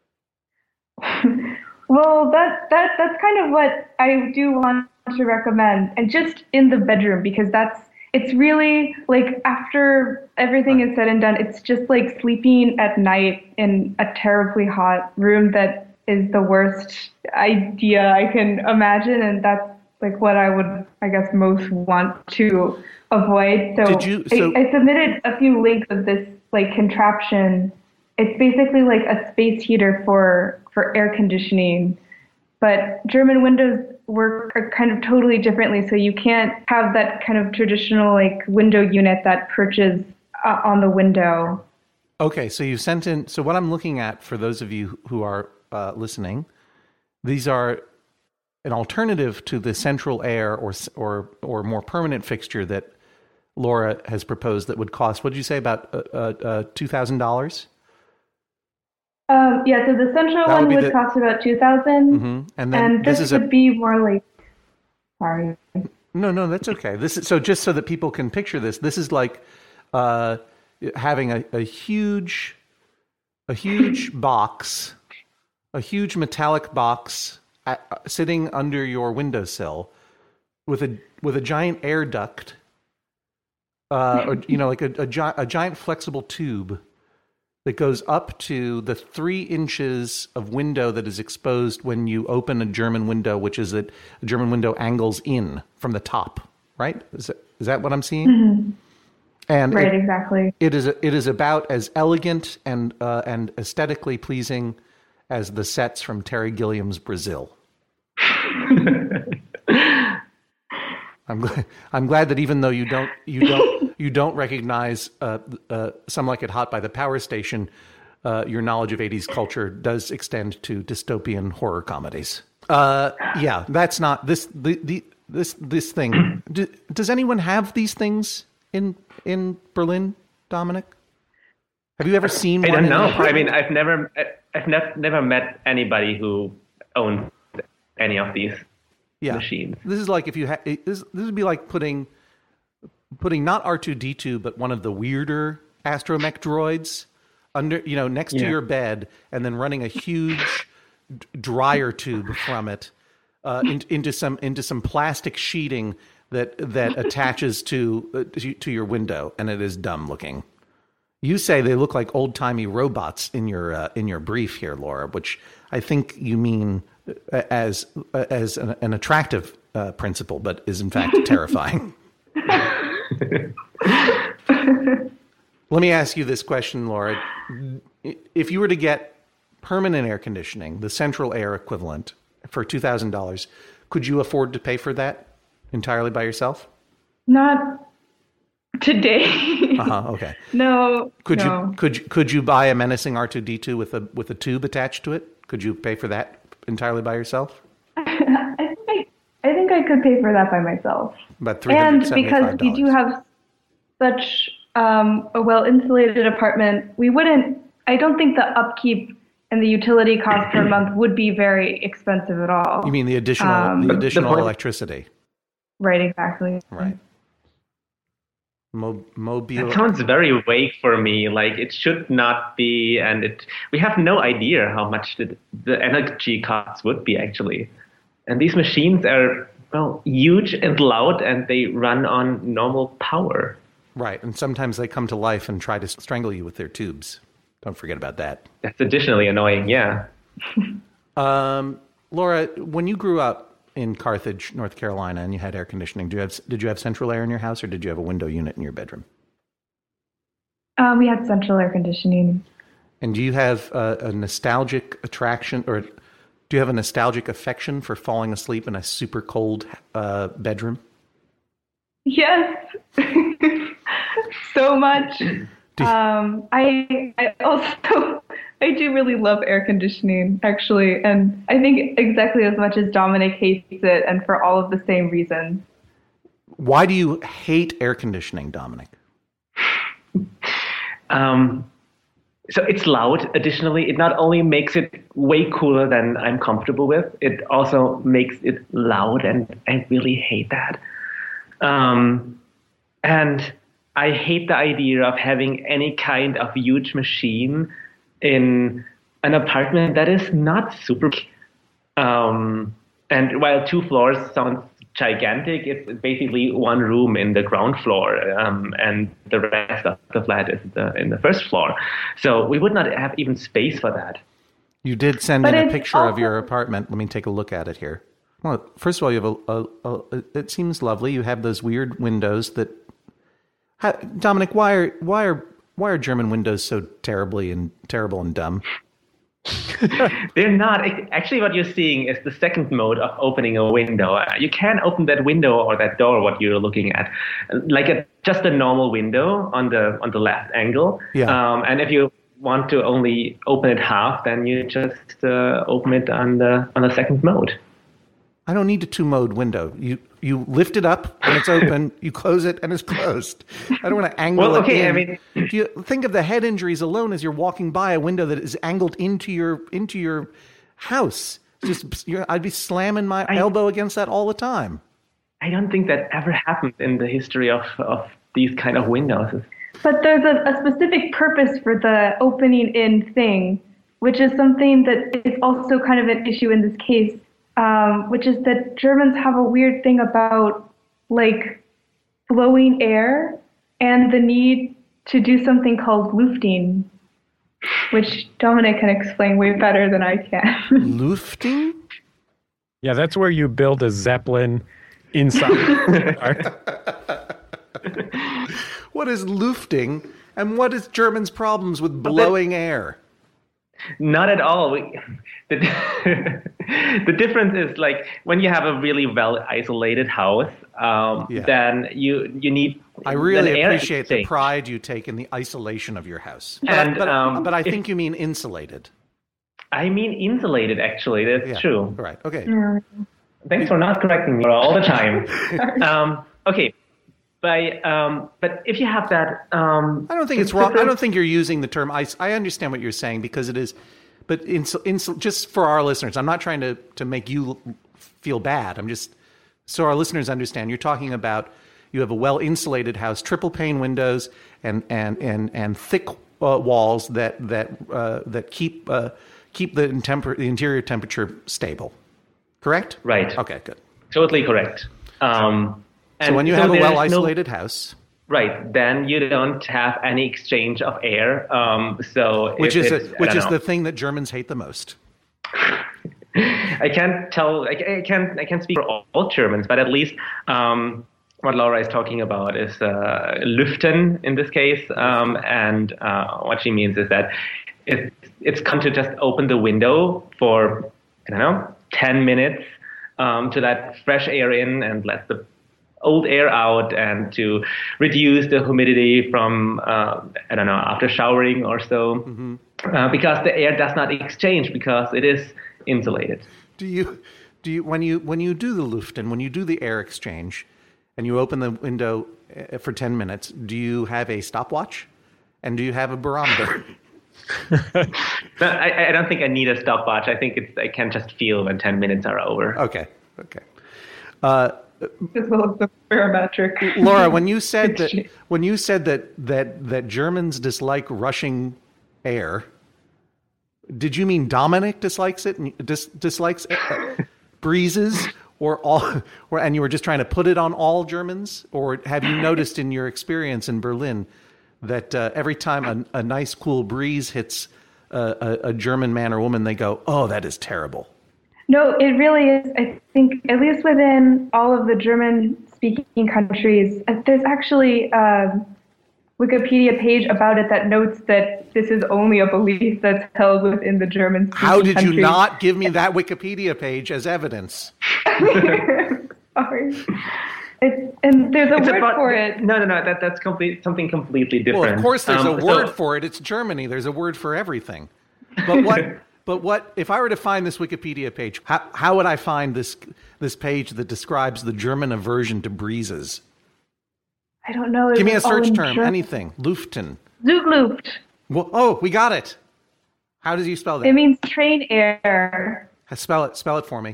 Well, that's kind of what I do want to recommend, and just in the bedroom, because it's really like after everything is said and done, it's just like sleeping at night in a terribly hot room that is the worst idea I can imagine. And that's like what I would, I guess, most want to avoid. So I submitted a few links of this like contraption. It's basically like a space heater for air conditioning, but German windows work kind of totally differently. So you can't have that kind of traditional like window unit that perches on the window. Okay, so you sent in. So what I'm looking at for those of you who are listening, these are an alternative to the central air or more permanent fixture that Laura has proposed that would cost. What did you say, about $2,000? Yeah, so the central one would cost about $2,000, mm-hmm. And this would be more like. Sorry. No, that's okay. This is so just so that people can picture this. This is like having a huge box, a huge metallic box sitting under your windowsill with a giant air duct, or like a giant flexible tube that goes up to the 3 inches of window that is exposed when you open a German window, which is a German window angles in from the top, right? Is that what I'm seeing? Mm-hmm. And right, exactly. It is about as elegant and aesthetically pleasing as the sets from Terry Gilliam's Brazil. I'm glad that even though you don't recognize Some Like It Hot by the Power Station, your knowledge of 80s culture does extend to dystopian horror comedies. Yeah, that's not this thing. Does anyone have these things in Berlin, Dominic? Have you ever seen one? I don't know. I mean, I've never met anybody who owns any of these machines. This is like if you this would be like putting not R2-D2 but one of the weirder astromech droids under next to your bed, and then running a huge dryer tube from it into some plastic sheeting that attaches to your window, and it is dumb looking. You say they look like old-timey robots in your brief here, Laura, which I think you mean as an attractive principle, but is in fact terrifying. Let me ask you this question, Laura. If you were to get permanent air conditioning, the central air equivalent, for $2,000, could you afford to pay for that entirely by yourself? Not Today. Okay. No. Could you buy a menacing R2D2 with a tube attached to it? Could you pay for that entirely by yourself? I think I could pay for that by myself. About $375. And because we do have such a well-insulated apartment, I don't think the upkeep and the utility cost per month would be very expensive at all. You mean the additional electricity? Right, exactly. Right. Mobile. That sounds very vague for me. Like it should not be, and we have no idea how much the energy costs would be actually. And these machines are huge and loud, and they run on normal power. Right, and sometimes they come to life and try to strangle you with their tubes. Don't forget about that. That's additionally annoying, yeah. Laura, when you grew up in Carthage, North Carolina, and you had air conditioning, did you have central air in your house, or did you have a window unit in your bedroom? We had central air conditioning. And do you have a nostalgic attraction, or do you have a nostalgic affection for falling asleep in a super cold bedroom? Yes, so much. I do really love air conditioning, actually, and I think exactly as much as Dominic hates it, and for all of the same reasons. Why do you hate air conditioning, Dominic? So it's loud. Additionally, it not only makes it way cooler than I'm comfortable with, it also makes it loud, and I really hate that. And I hate the idea of having any kind of huge machine in an apartment that is not super. And while 2 floors sounds gigantic, it's basically one room in the ground floor, and the rest of the flat is in the first floor. So we would not have even space for that. You did send in a picture of your apartment. Let me take a look at it here. Well, first of all, you have it seems lovely. You have those weird windows that. Dominic, why are German windows so terrible and dumb? They're not. Actually, what you're seeing is the second mode of opening a window. You can open that window or that door, what you're looking at, like just a normal window on the left angle. Yeah. And if you want to only open it half, then you just open it on the second mode. I don't need a 2-mode window. You lift it up and it's open. You close it and it's closed. I don't want to angle it in. I mean, do you think of the head injuries alone as you're walking by a window that is angled into your house? I'd be slamming my elbow against that all the time. I don't think that ever happened in the history of these kind of windows. But there's a specific purpose for the opening in thing, which is something that is also kind of an issue in this case. Which is that Germans have a weird thing about like blowing air and the need to do something called lufting, which Dominic can explain way better than I can. Lufting? Yeah, that's where you build a Zeppelin inside the car. What is lufting, and what is Germans' problems with blowing air? Not at all. The difference is like when you have a really well isolated house, then you need. I really appreciate the pride you take in the isolation of your house, but I think you mean insulated. I mean insulated, actually. That's true. Right. Okay. Thanks for not correcting me all the time. Okay. But if you have that, I don't think it's wrong. I don't think you're using the term. I understand what you're saying because it is, but just for our listeners, I'm not trying to make you feel bad. I'm just so our listeners understand. You're talking about you have a well insulated house, triple pane windows, and thick walls that keep the interior temperature stable. Correct? Right. Okay. Good. Totally correct. So when you have a well-isolated house, right, then you don't have any exchange of air. Which is the thing that Germans hate the most. I can't tell. I can't speak for all Germans, but at least what Laura is talking about is lüften in this case, and what she means is that it's come to just open the window for 10 minutes to let fresh air in and let the old air out and to reduce the humidity from, after showering or so, because the air does not exchange because it is insulated. Do you when you do the Luften, when you do the air exchange, and you open the window for 10 minutes, do you have a stopwatch, and do you have a barometer? No, I don't think I need a stopwatch. I think I can just feel when 10 minutes are over. Okay. As well as the barometric. Laura, when you said that Germans dislike rushing air, did you mean Dominic dislikes it and dislikes breezes, and you were just trying to put it on all Germans, or have you noticed in your experience in Berlin that every time a nice cool breeze hits a German man or woman, they go, "Oh, that is terrible"? No, it really is. I think, at least within all of the German-speaking countries, there's actually a Wikipedia page about it that notes that this is only a belief that's held within the German-speaking countries. How did countries. you not give me that Wikipedia page as evidence? Sorry. And there's a word for it. No. That's something completely different. Well, of course there's a word for it. It's Germany. There's a word for everything. But what if I were to find this Wikipedia page? How would I find this page that describes the German aversion to breezes? I don't know. Give me a search term. Anything. Luften. Zugluft. Well, we got it. How do you spell that? It means train air. Spell it for me.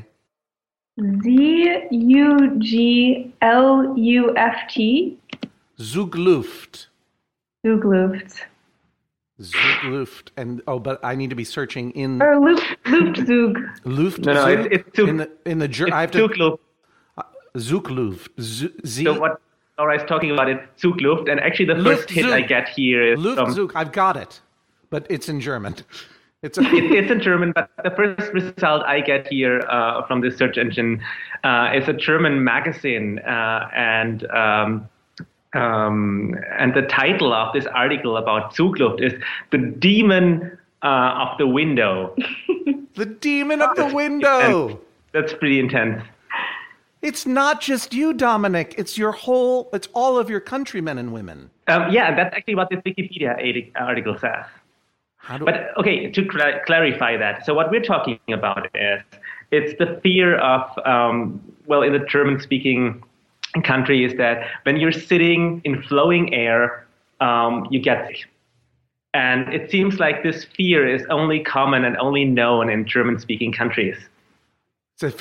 Zugluft. Zugluft. Zugluft. Zugluft. But I need to be searching in. Or Luftzug. Luft. No, it's Zug. In the I have to. Zugluft. So what Laura is talking about is Zugluft, and actually the first hit I get here is Luftzug. I've got it, but it's in German. It's in German, but the first result I get here from this search engine is a German magazine, and the title of this article about Zugluft is "The Demon of the Window." The demon of the window. That's pretty intense. It's not just you, Dominic. It's all of your countrymen and women. Yeah, that's actually what this Wikipedia article says. But okay, to clarify that, so what we're talking about is it's the fear of, in the German-speaking country is that when you're sitting in flowing air, you get sick. And it seems like this fear is only common and only known in German-speaking countries. It's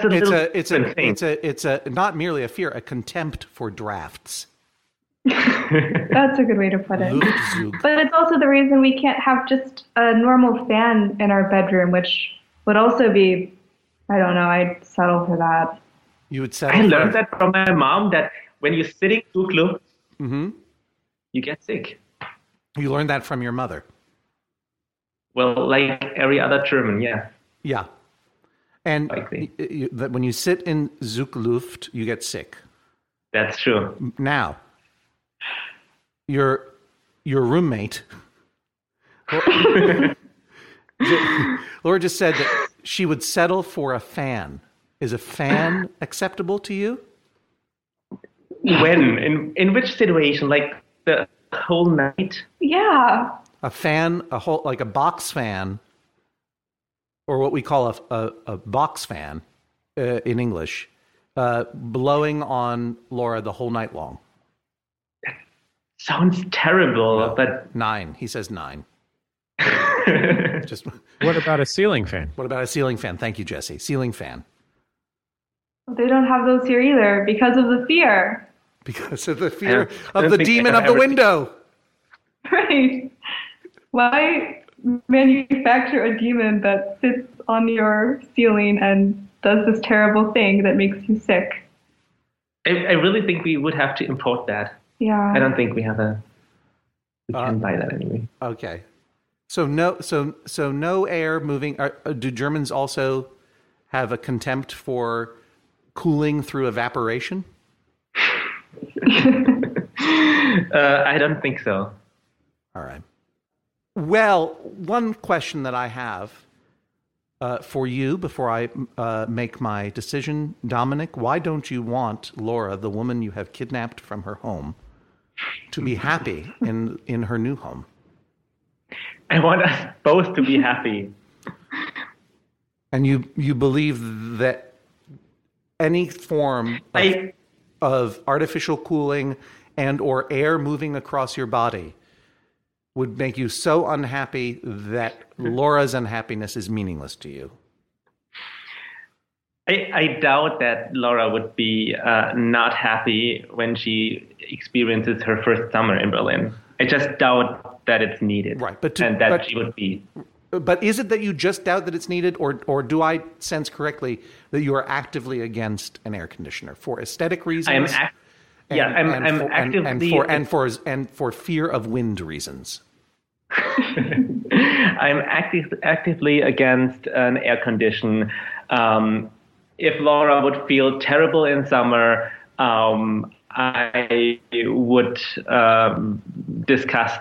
not merely a fear, a contempt for drafts. That's a good way to put it. But it's also the reason we can't have just a normal fan in our bedroom, which would also be, I don't know, I'd settle for that. You would settle I learned that from my mom, that when you're sitting too close, you get sick. You learned that from your mother? Well, like every other German, yeah. Yeah. And that when you sit in Zugluft, you get sick. That's true. Now, your roommate, Laura just said that she would settle for a fan. Is a fan acceptable to you? When? In which situation? Like the whole night? Yeah. A fan, like a box fan, or what we call a box fan in English, blowing on Laura the whole night long. Sounds terrible, No. but 9. He says 9. What about a ceiling fan? What about a ceiling fan? Thank you, Jesse. Ceiling fan. They don't have those here either because of the fear. Because of the fear of the demon of the window. Right. Why manufacture a demon that sits on your ceiling and does this terrible thing that makes you sick? I really think we would have to import that. Yeah. I don't think we can buy that anyway. Okay. So no air moving. Do Germans also have a contempt for cooling through evaporation? I don't think so. All right. Well, one question that I have, For you, before I make my decision, Dominic, why don't you want Laura, the woman you have kidnapped from her home, to be happy in her new home? I want us both to be happy. And you believe that any form of artificial cooling and or air moving across your body would make you so unhappy that Laura's unhappiness is meaningless to you? I doubt that Laura would be not happy when she experiences her first summer in Berlin. I just doubt that it's needed, right? She would be. But is it that you just doubt that it's needed, or do I sense correctly that you are actively against an air conditioner for aesthetic reasons? I'm actively and for fear of wind reasons. I'm actively against an air condition. If Laura would feel terrible in summer, I would discuss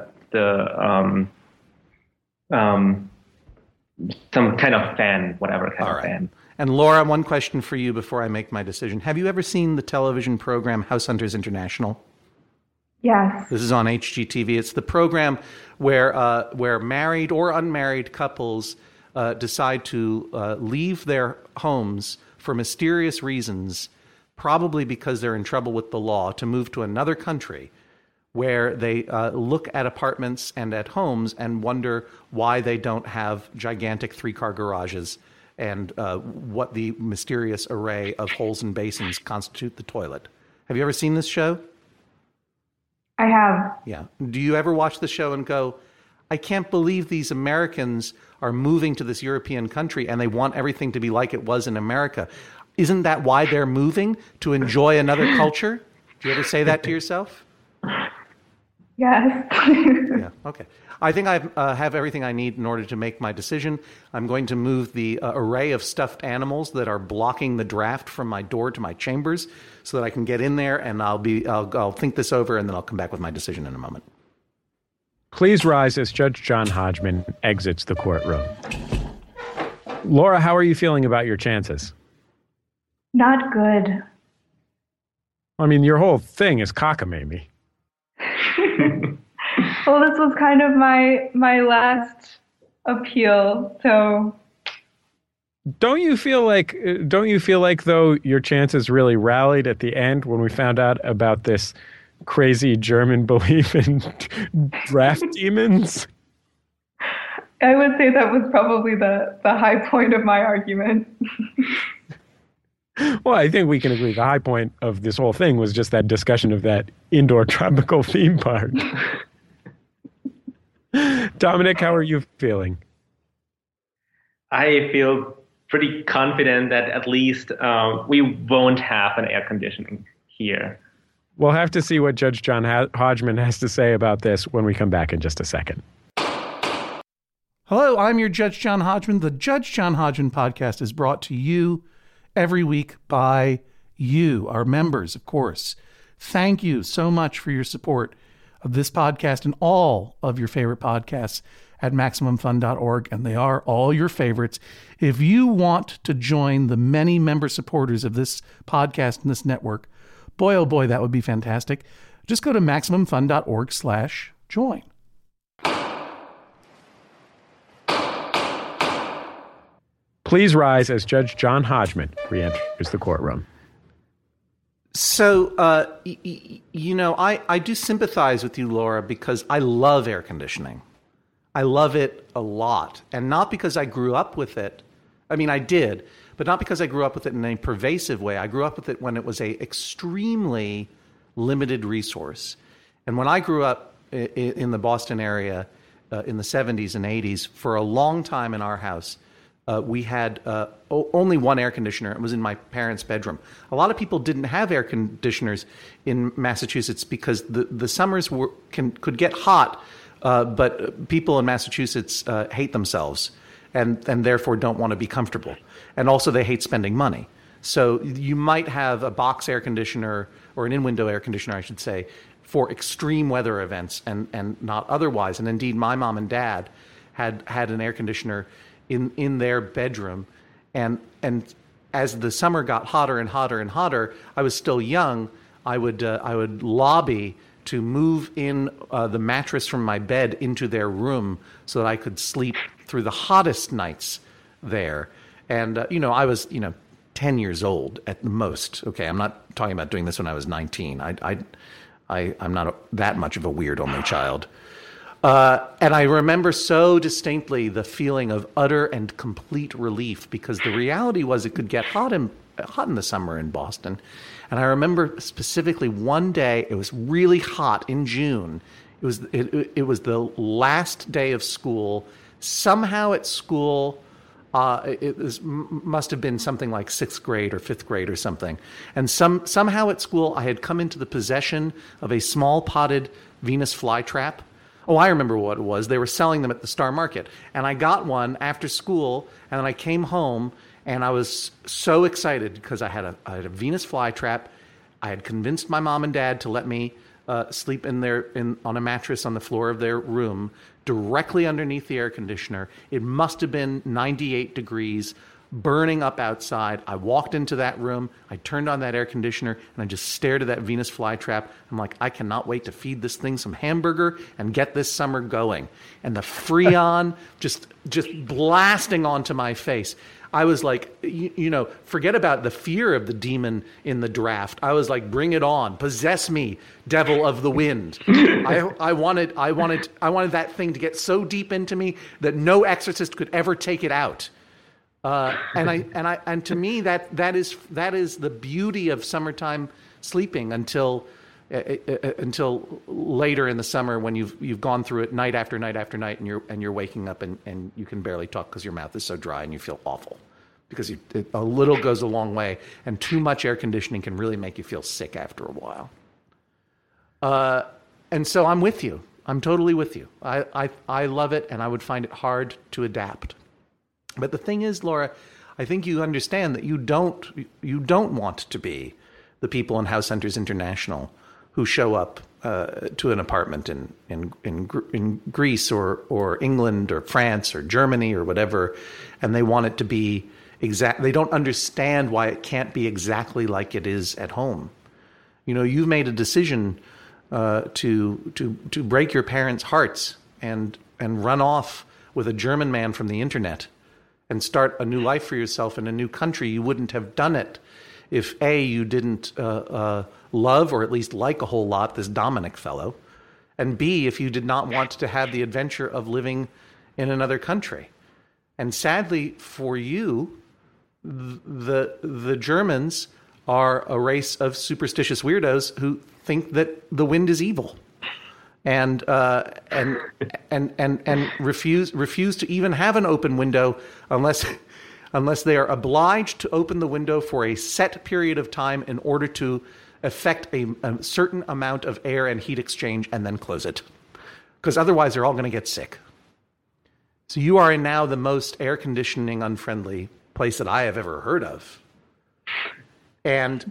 some kind of fan, whatever kind of fan. And Laura, one question for you before I make my decision. Have you ever seen the television program House Hunters International? Yes. This is on HGTV. It's the program where married or unmarried couples decide to leave their homes for mysterious reasons, probably because they're in trouble with the law, to move to another country where they look at apartments and at homes and wonder why they don't have gigantic 3-car garages and what the mysterious array of holes and basins constitute the toilet. Have you ever seen this show? I have. Yeah. Do you ever watch the show and go, I can't believe these Americans are moving to this European country and they want everything to be like it was in America? Isn't that why they're moving? To enjoy another culture? Do you ever say that to yourself? Yes. Yeah, okay. I think I have everything I need in order to make my decision. I'm going to move the array of stuffed animals that are blocking the draft from my door to my chambers so that I can get in there, and I'll think this over, and then I'll come back with my decision in a moment. Please rise as Judge John Hodgman exits the courtroom. Laura, how are you feeling about your chances? Not good. I mean, your whole thing is cockamamie. Well, this was kind of my last appeal, so. Don't you feel like though your chances really rallied at the end when we found out about this crazy German belief in draft demons? I would say that was probably the high point of my argument. Well, I think we can agree the high point of this whole thing was just that discussion of that indoor tropical theme park. Dominic, how are you feeling? I feel pretty confident that at least we won't have an air conditioning here. We'll have to see what Judge John Hodgman has to say about this when we come back in just a second. Hello, I'm your Judge John Hodgman. The Judge John Hodgman podcast is brought to you every week by you, our members, of course. Thank you so much for your support of this podcast and all of your favorite podcasts at MaximumFun.org, and they are all your favorites. If you want to join the many member supporters of this podcast and this network, boy, oh boy, that would be fantastic. Just go to MaximumFun.org/join. Please rise as Judge John Hodgman re-enters the courtroom. So, I do sympathize with you, Laura, because I love air conditioning. I love it a lot. And not because I grew up with it. I mean, I did, but not because I grew up with it in a pervasive way. I grew up with it when it was a extremely limited resource. And when I grew up in the Boston area in the 70s and 80s, for a long time in our house, we had only one air conditioner. It was in my parents' bedroom. A lot of people didn't have air conditioners in Massachusetts because the summers could get hot, but people in Massachusetts hate themselves and therefore don't want to be comfortable. And also they hate spending money. So you might have a box air conditioner or an in-window air conditioner, I should say, for extreme weather events and not otherwise. And indeed, my mom and dad had an air conditioner in their bedroom, and as the summer got hotter and hotter and hotter, I was still young. I would lobby to move in the mattress from my bed into their room so that I could sleep through the hottest nights there. And I was 10 years old at the most. Okay, I'm not talking about doing this when I was 19. I'm not that much of a weird only child. And I remember so distinctly the feeling of utter and complete relief, because the reality was it could get hot in the summer in Boston. And I remember specifically one day, it was really hot in June. It was the last day of school. Somehow at school, must have been something like 6th grade or 5th grade or something. And somehow at school, I had come into the possession of a small potted Venus flytrap. Oh, I remember what it was. They were selling them at the Star Market. And I got one after school, and then I came home, and I was so excited because I had a Venus flytrap. I had convinced my mom and dad to let me sleep on a mattress on the floor of their room, directly underneath the air conditioner. It must have been 98 degrees, burning up outside. I walked into that room, I turned on that air conditioner, and I just stared at that Venus flytrap. I'm like, I cannot wait to feed this thing some hamburger and get this summer going. And the Freon just blasting onto my face. I was like, forget about the fear of the demon in the draft. I was like, bring it on, possess me, devil of the wind. I wanted that thing to get so deep into me that no exorcist could ever take it out. And to me that is the beauty of summertime sleeping until later in the summer, when you've gone through it night after night after night, and you're waking up and you can barely talk because your mouth is so dry and you feel awful, because a little goes a long way, and too much air conditioning can really make you feel sick after a while. And so I'm with you. I'm totally with you. I love it, and I would find it hard to adapt. But the thing is, Laura, I think you understand that you don't want to be the people in House Hunters International who show up to an apartment in Greece or England or France or Germany or whatever, and they want it to be exact. They don't understand why it can't be exactly like it is at home. You've made a decision to break your parents' hearts and run off with a German man from the internet and start a new life for yourself in a new country. You wouldn't have done it if A, you didn't love or at least like a whole lot this Dominic fellow, and B, if you did not want to have the adventure of living in another country. And sadly for you, the Germans are a race of superstitious weirdos who think that the wind is evil. And refuse to even have an open window unless they are obliged to open the window for a set period of time in order to effect a certain amount of air and heat exchange, and then close it, because otherwise they're all going to get sick. So you are in now the most air conditioning unfriendly place that I have ever heard of, and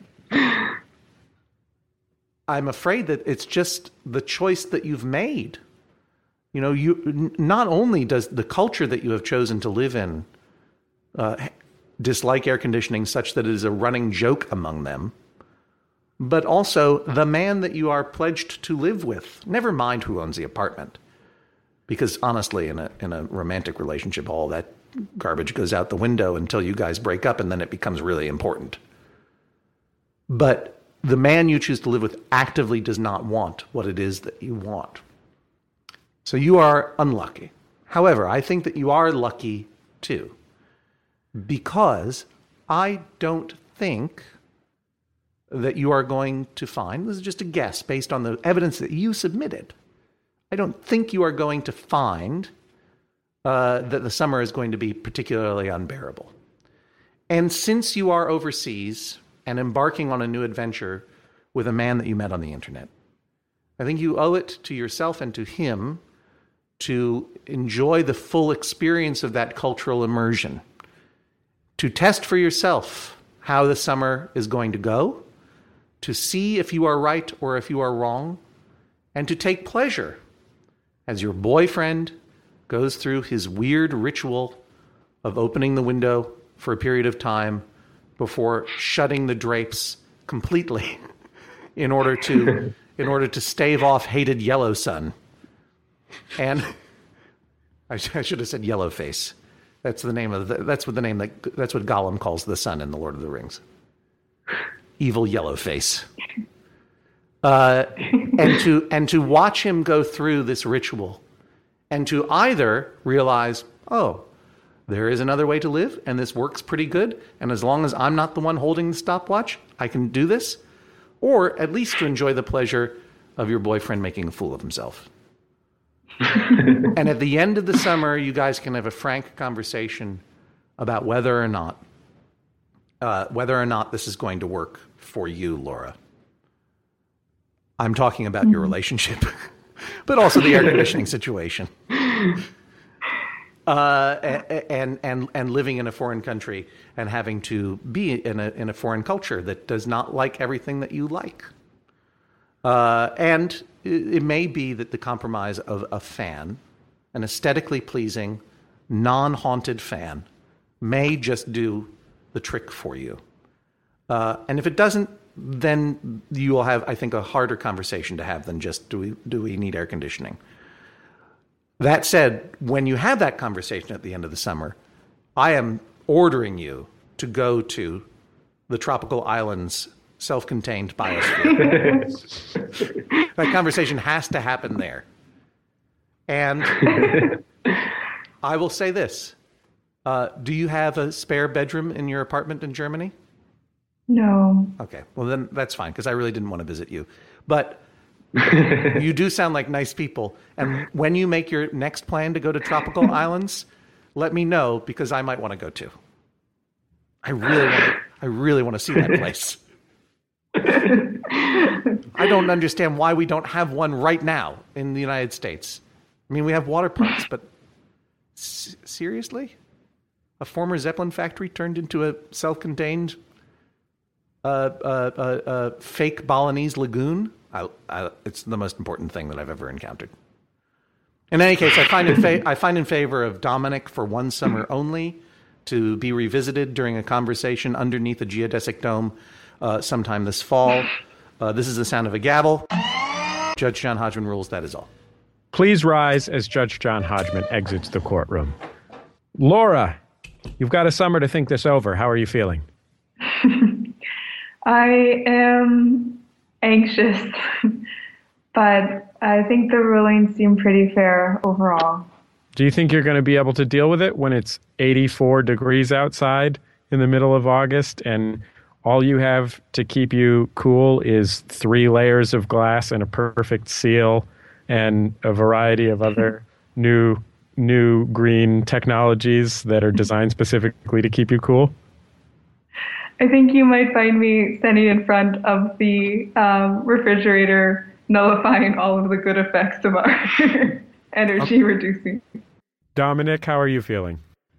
I'm afraid that it's just the choice that you've made. You not only does the culture that you have chosen to live in dislike air conditioning such that it is a running joke among them, but also the man that you are pledged to live with. Never mind who owns the apartment, because honestly, in a romantic relationship, all that garbage goes out the window until you guys break up, and then it becomes really important. But the man you choose to live with actively does not want what it is that you want. So you are unlucky. However, I think that you are lucky too, because I don't think that you are going to find, this is just a guess based on the evidence that you submitted, I don't think you are going to find that the summer is going to be particularly unbearable. And since you are overseas and embarking on a new adventure with a man that you met on the internet, I think you owe it to yourself and to him to enjoy the full experience of that cultural immersion, to test for yourself how the summer is going to go, to see if you are right or if you are wrong, and to take pleasure as your boyfriend goes through his weird ritual of opening the window for a period of time before shutting the drapes completely in order to stave off hated yellow sun. And I should have said yellow face. That's what Gollum calls the sun in The Lord of the Rings. Evil yellow face. And to watch him go through this ritual and to either realize, oh, there is another way to live and this works pretty good, and as long as I'm not the one holding the stopwatch, I can do this, or at least to enjoy the pleasure of your boyfriend making a fool of himself. And at the end of the summer, you guys can have a frank conversation about whether or not this is going to work for you, Laura. I'm talking about your relationship, but also the air conditioning situation. And living in a foreign country and having to be in a foreign culture that does not like everything that you like. And it may be that the compromise of a fan, an aesthetically pleasing, non-haunted fan, may just do the trick for you. And if it doesn't, then you will have, I think, a harder conversation to have than just do we need air conditioning. That said, when you have that conversation at the end of the summer, I am ordering you to go to the tropical islands self-contained biosphere. That conversation has to happen there. And I will say this. Do you have a spare bedroom in your apartment in Germany? No. Okay. Well, then that's fine, because I really didn't want to visit you. But you do sound like nice people. And when you make your next plan to go to tropical islands, let me know, because I might want to go too. I really want to see that place. I don't understand why we don't have one right now in the United States. I mean, we have water parks, but seriously? A former Zeppelin factory turned into a self-contained fake Balinese lagoon? It's the most important thing that I've ever encountered. In any case, I find in favor of Dominic for one summer only, to be revisited during a conversation underneath a geodesic dome sometime this fall. This is the sound of a gavel. Judge John Hodgman rules, that is all. Please rise as Judge John Hodgman exits the courtroom. Laura, you've got a summer to think this over. How are you feeling? I am anxious, but I think the rulings seem pretty fair overall. Do you think you're going to be able to deal with it when it's 84 degrees outside in the middle of August and all you have to keep you cool is 3 layers of glass and a perfect seal and a variety of other new green technologies that are designed specifically to keep you cool? I think you might find me standing in front of the refrigerator, nullifying all of the good effects of our energy reducing. Dominic, how are you feeling?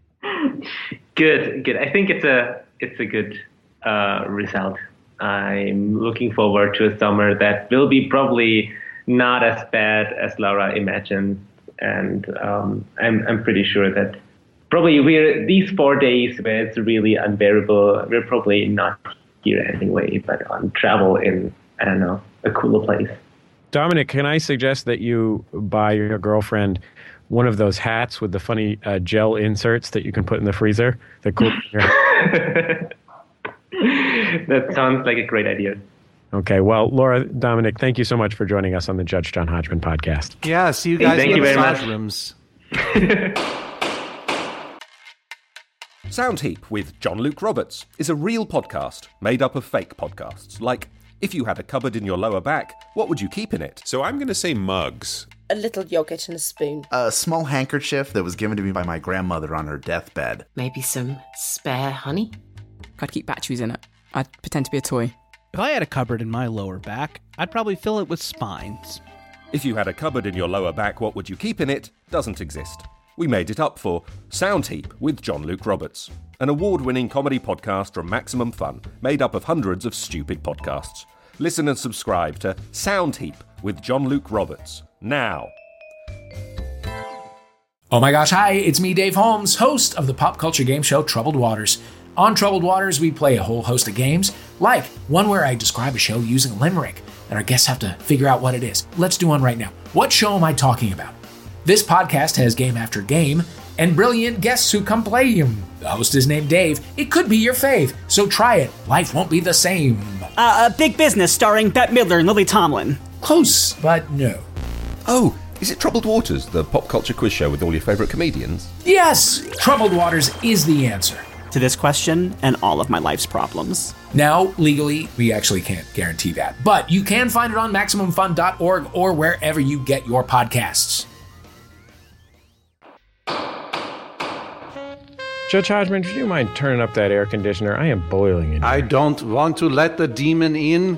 Good. I think it's a good result. I'm looking forward to a summer that will be probably not as bad as Laura imagines, and I'm pretty sure that probably these 4 days where it's really unbearable, we're probably not here anyway, but on travel in, I don't know, a cooler place. Dominic, can I suggest that you buy your girlfriend one of those hats with the funny gel inserts that you can put in the freezer? That cool. That sounds like a great idea. Okay, well, Laura, Dominic, thank you so much for joining us on the Judge John Hodgman podcast. Yeah, see you guys in the massage rooms. Soundheap with John Luke Roberts is a real podcast made up of fake podcasts. Like, if you had a cupboard in your lower back, what would you keep in it? So I'm going to say mugs. A little yogurt and a spoon. A small handkerchief that was given to me by my grandmother on her deathbed. Maybe some spare honey? I'd keep batteries in it. I'd pretend to be a toy. If I had a cupboard in my lower back, I'd probably fill it with spines. If you had a cupboard in your lower back, what would you keep in it? Doesn't exist. We made it up for Soundheap with John Luke Roberts, an award-winning comedy podcast from Maximum Fun, made up of hundreds of stupid podcasts. Listen and subscribe to Soundheap with John Luke Roberts now. Oh my gosh, hi, it's me, Dave Holmes, host of the pop culture game show Troubled Waters. On Troubled Waters, we play a whole host of games, like one where I describe a show using a limerick, and our guests have to figure out what it is. Let's do one right now. What show am I talking about? This podcast has game after game, and brilliant guests who come play them. The host is named Dave. It could be your fave, so try it. Life won't be the same. Big Business starring Bette Midler and Lily Tomlin. Close, but no. Oh, is it Troubled Waters, the pop culture quiz show with all your favourite comedians? Yes, Troubled Waters is the answer to this question and all of my life's problems. Now, legally, we actually can't guarantee that, but you can find it on MaximumFun.org or wherever you get your podcasts. Judge Hodgman, would you mind turning up that air conditioner? I am boiling in here. I don't want to let the demon in.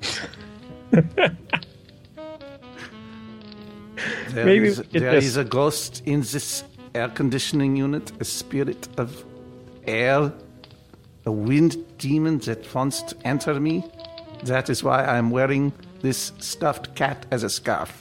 There is a ghost in this air conditioning unit, a spirit of air, a wind demon that wants to enter me. That is why I am wearing this stuffed cat as a scarf.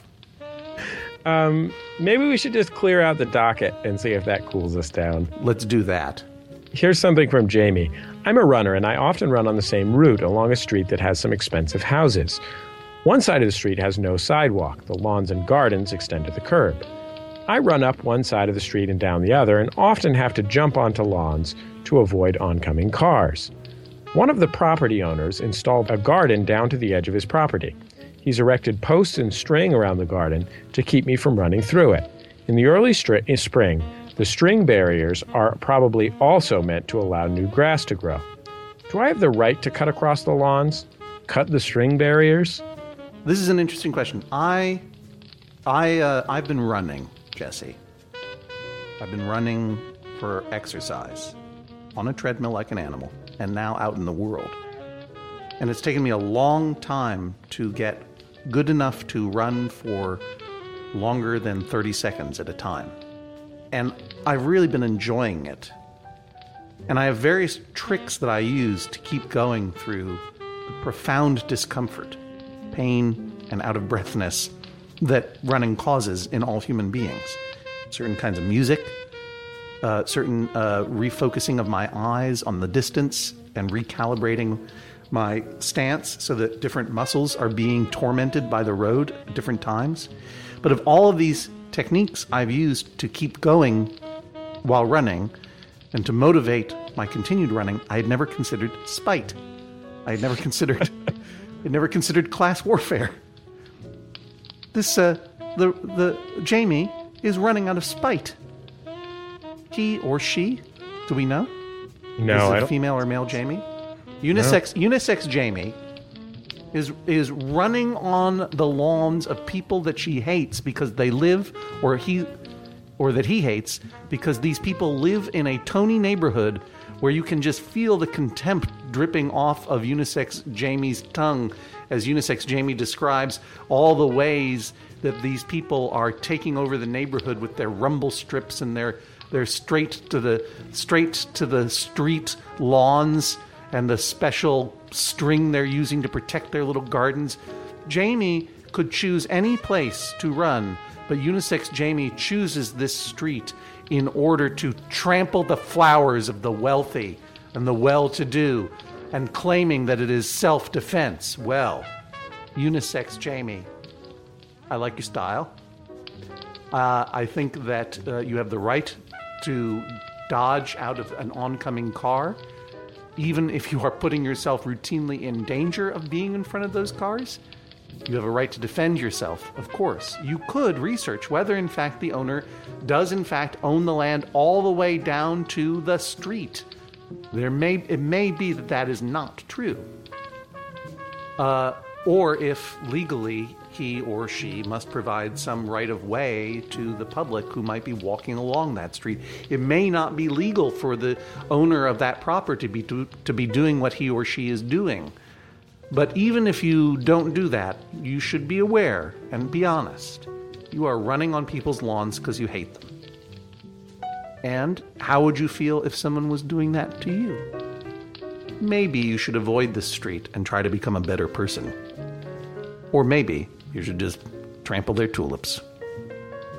Maybe we should just clear out the docket and see if that cools us down. Let's do that. Here's something from Jamie. I'm a runner, and I often run on the same route along a street that has some expensive houses. One side of the street has no sidewalk. The lawns and gardens extend to the curb. I run up one side of the street and down the other, and often have to jump onto lawns to avoid oncoming cars. One of the property owners installed a garden down to the edge of his property. He's erected posts and string around the garden to keep me from running through it. In the early spring, the string barriers are probably also meant to allow new grass to grow. Do I have the right to cut across the lawns? Cut the string barriers? This is an interesting question. I've been running, Jesse. I've been running for exercise on a treadmill like an animal, and now out in the world. And it's taken me a long time to get good enough to run for longer than 30 seconds at a time. And I've really been enjoying it. And I have various tricks that I use to keep going through the profound discomfort, pain, and out-of-breathness that running causes in all human beings. Certain kinds of music, certain refocusing of my eyes on the distance and recalibrating my stance so that different muscles are being tormented by the road at different times. But of all of these techniques I've used to keep going while running and to motivate my continued running, I had never considered spite. I had never considered class warfare. This the Jamie is running out of spite. He or she, do we know? No, is it female or male Jamie? Unisex Jamie is running on the lawns of people that she hates because they live, or that he hates because these people live in a Tony neighborhood where you can just feel the contempt dripping off of Unisex Jamie's tongue as Unisex Jamie describes all the ways that these people are taking over the neighborhood with their rumble strips and their straight to the street lawns and the special string they're using to protect their little gardens. Jamie could choose any place to run, but Unisex Jamie chooses this street in order to trample the flowers of the wealthy and the well-to-do, and claiming that it is self-defense. Well, Unisex Jamie, I like your style. I think that you have the right to dodge out of an oncoming car, even if you are putting yourself routinely in danger of being in front of those cars. You have a right to defend yourself, of course. You could research whether, in fact, the owner does, in fact, own the land all the way down to the street. It may be that is not true. Or if legally he or she must provide some right of way to the public who might be walking along that street. It may not be legal for the owner of that property to be doing what he or she is doing. But even if you don't do that, you should be aware and be honest. You are running on people's lawns because you hate them. And how would you feel if someone was doing that to you? Maybe you should avoid this street and try to become a better person. Or maybe you should just trample their tulips.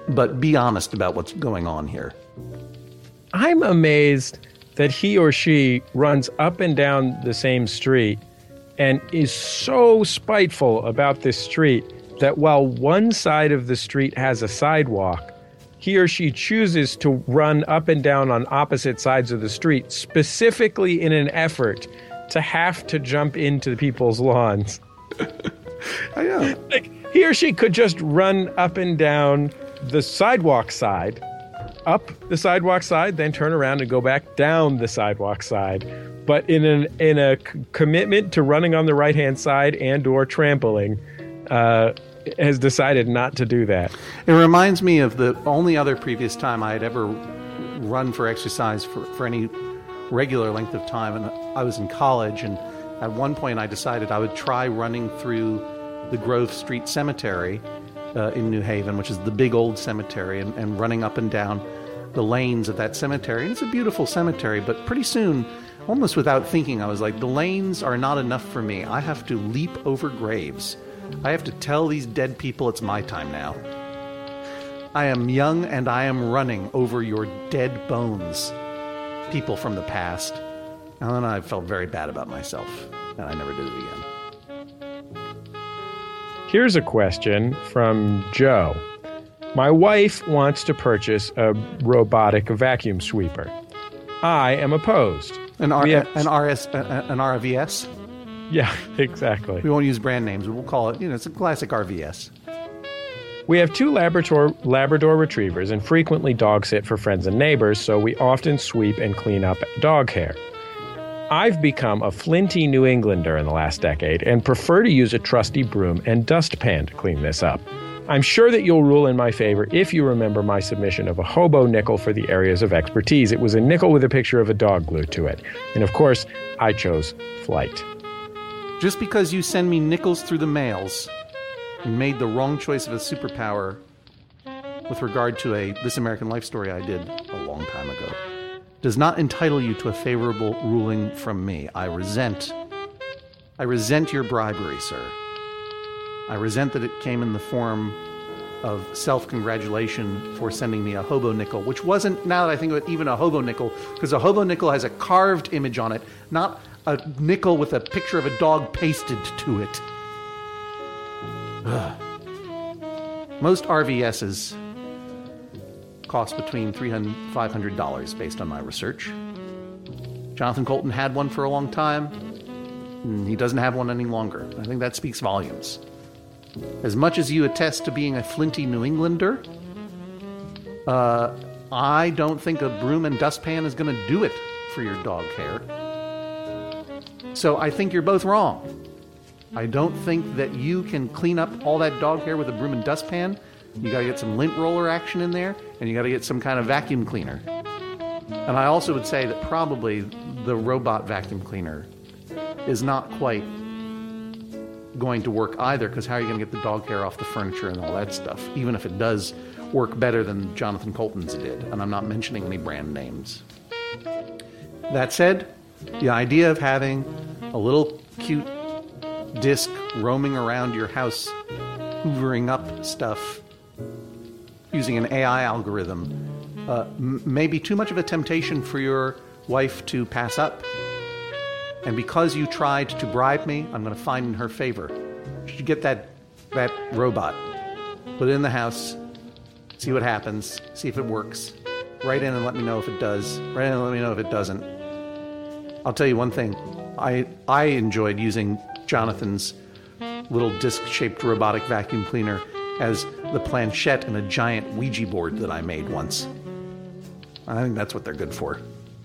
but be honest about what's going on here. I'm amazed that he or she runs up and down the same street and is so spiteful about this street that while one side of the street has a sidewalk, he or she chooses to run up and down on opposite sides of the street, specifically in an effort to have to jump into people's lawns. I know. Like, he or she could just run up and down the sidewalk side, up the sidewalk side, then turn around and go back down the sidewalk side. But in a commitment to running on the right-hand side and or trampling, has decided not to do that. It reminds me of the only other previous time I had ever run for exercise for any regular length of time, and I was in college, and at one point I decided I would try running through the Grove Street Cemetery in New Haven, which is the big old cemetery, and running up and down the lanes of that cemetery. And it's a beautiful cemetery, but pretty soon, almost without thinking, I was like, the lanes are not enough for me. I have to leap over graves. I have to tell these dead people it's my time now. I am young and I am running over your dead bones, people from the past. And then I felt very bad about myself, and I never did it again. Here's a question from Joe. My wife wants to purchase a robotic vacuum sweeper. I am opposed. An RVS? Yeah, exactly. We won't use brand names. We'll call it, it's a classic RVS. We have 2 Labrador retrievers and frequently dog sit for friends and neighbors, so we often sweep and clean up dog hair. I've become a flinty New Englander in the last decade and prefer to use a trusty broom and dustpan to clean this up. I'm sure that you'll rule in my favor if you remember my submission of a hobo nickel for the areas of expertise. It was a nickel with a picture of a dog glued to it. And of course, I chose flight. Just because you send me nickels through the mails and made the wrong choice of a superpower with regard to a This American Life story I did a long time ago does not entitle you to a favorable ruling from me. I resent your bribery, sir. I resent that it came in the form of self-congratulation for sending me a hobo nickel, which wasn't, now that I think of it, even a hobo nickel, because a hobo nickel has a carved image on it, not a nickel with a picture of a dog pasted to it. Ugh. Most RVSs cost between $300 and $500 based on my research. Jonathan Coulton had one for a long time. And he doesn't have one any longer. I think that speaks volumes. As much as you attest to being a flinty New Englander, I don't think a broom and dustpan is going to do it for your dog hair. So I think you're both wrong. I don't think that you can clean up all that dog hair with a broom and dustpan. You got to get some lint roller action in there, and you got to get some kind of vacuum cleaner. And I also would say that probably the robot vacuum cleaner is not quite going to work either, because how are you going to get the dog hair off the furniture and all that stuff, even if it does work better than Jonathan Coulton's did? And I'm not mentioning any brand names. That said, the idea of having a little cute disc roaming around your house, hoovering up stuff using an AI algorithm may be too much of a temptation for your wife to pass up. And because you tried to bribe me, I'm going to find in her favor. You should get that robot, put it in the house, see what happens, see if it works. Write in and let me know if it does. Write in and let me know if it doesn't. I'll tell you one thing. I enjoyed using Jonathan's little disc-shaped robotic vacuum cleaner as the planchette in a giant Ouija board that I made once. I think that's what they're good for.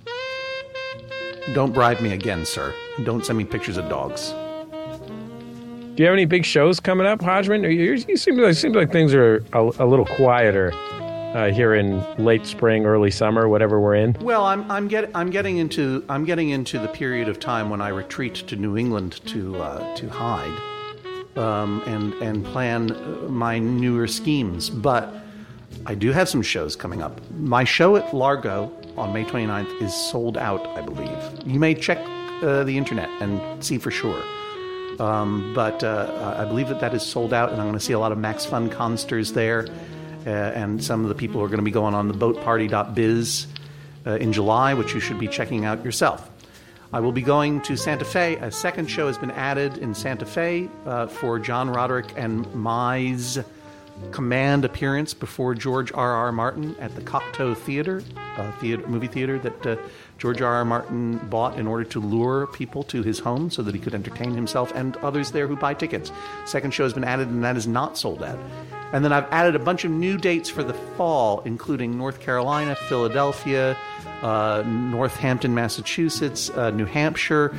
Don't bribe me again, sir. Don't send me pictures of dogs. Do you have any big shows coming up, Hodgman? You seem like things are a little quieter here in late spring, early summer, whatever we're in. Well, I'm getting into the period of time when I retreat to New England to hide and plan my newer schemes. But I do have some shows coming up. My show at Largo on May 29th is sold out, I believe. You may check the internet and see for sure. But I believe that is sold out, and I'm going to see a lot of Max Fun Consters there. and some of the people are going to be going on the boatparty.biz in July, which you should be checking out yourself. I will be going to Santa Fe. A second show has been added in Santa Fe for John Roderick and my command appearance before George R.R. Martin at the Cocteau Theater, movie theater that George R.R. Martin bought in order to lure people to his home so that he could entertain himself and others there who buy tickets. Second show has been added, and that is not sold out. And then I've added a bunch of new dates for the fall, including North Carolina, Philadelphia, Northampton, Massachusetts, New Hampshire,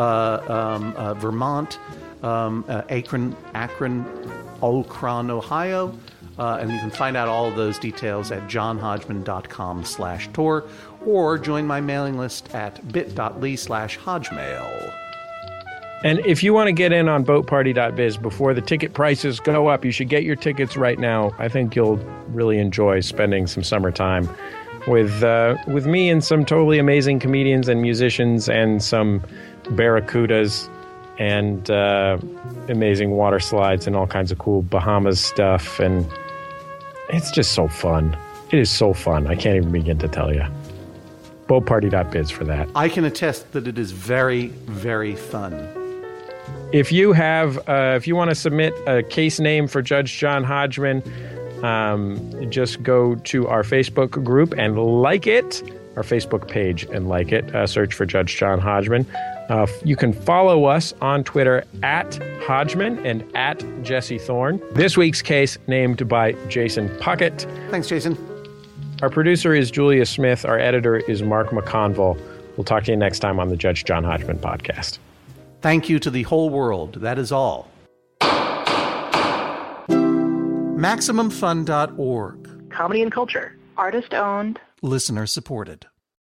Vermont, Akron, Okron, Ohio. And you can find out all of those details at johnhodgman.com/tour or join my mailing list at bit.ly/hodgmail. And if you want to get in on boatparty.biz before the ticket prices go up, you should get your tickets right now. I think you'll really enjoy spending some summertime with me and some totally amazing comedians and musicians and some barracudas and amazing water slides and all kinds of cool Bahamas stuff. And it's just so fun. It is so fun. I can't even begin to tell you. Boatparty.biz for that. I can attest that it is very, very fun. If you want to submit a case name for Judge John Hodgman, just go to our Facebook group and like it, our Facebook page and like it. Search for Judge John Hodgman. You can follow us on Twitter at Hodgman and at Jesse Thorne. This week's case named by Jason Puckett. Thanks, Jason. Our producer is Julia Smith. Our editor is Mark McConville. We'll talk to you next time on the Judge John Hodgman podcast. Thank you to the whole world. That is all. MaximumFun.org. Comedy and culture. Artist owned. Listener supported.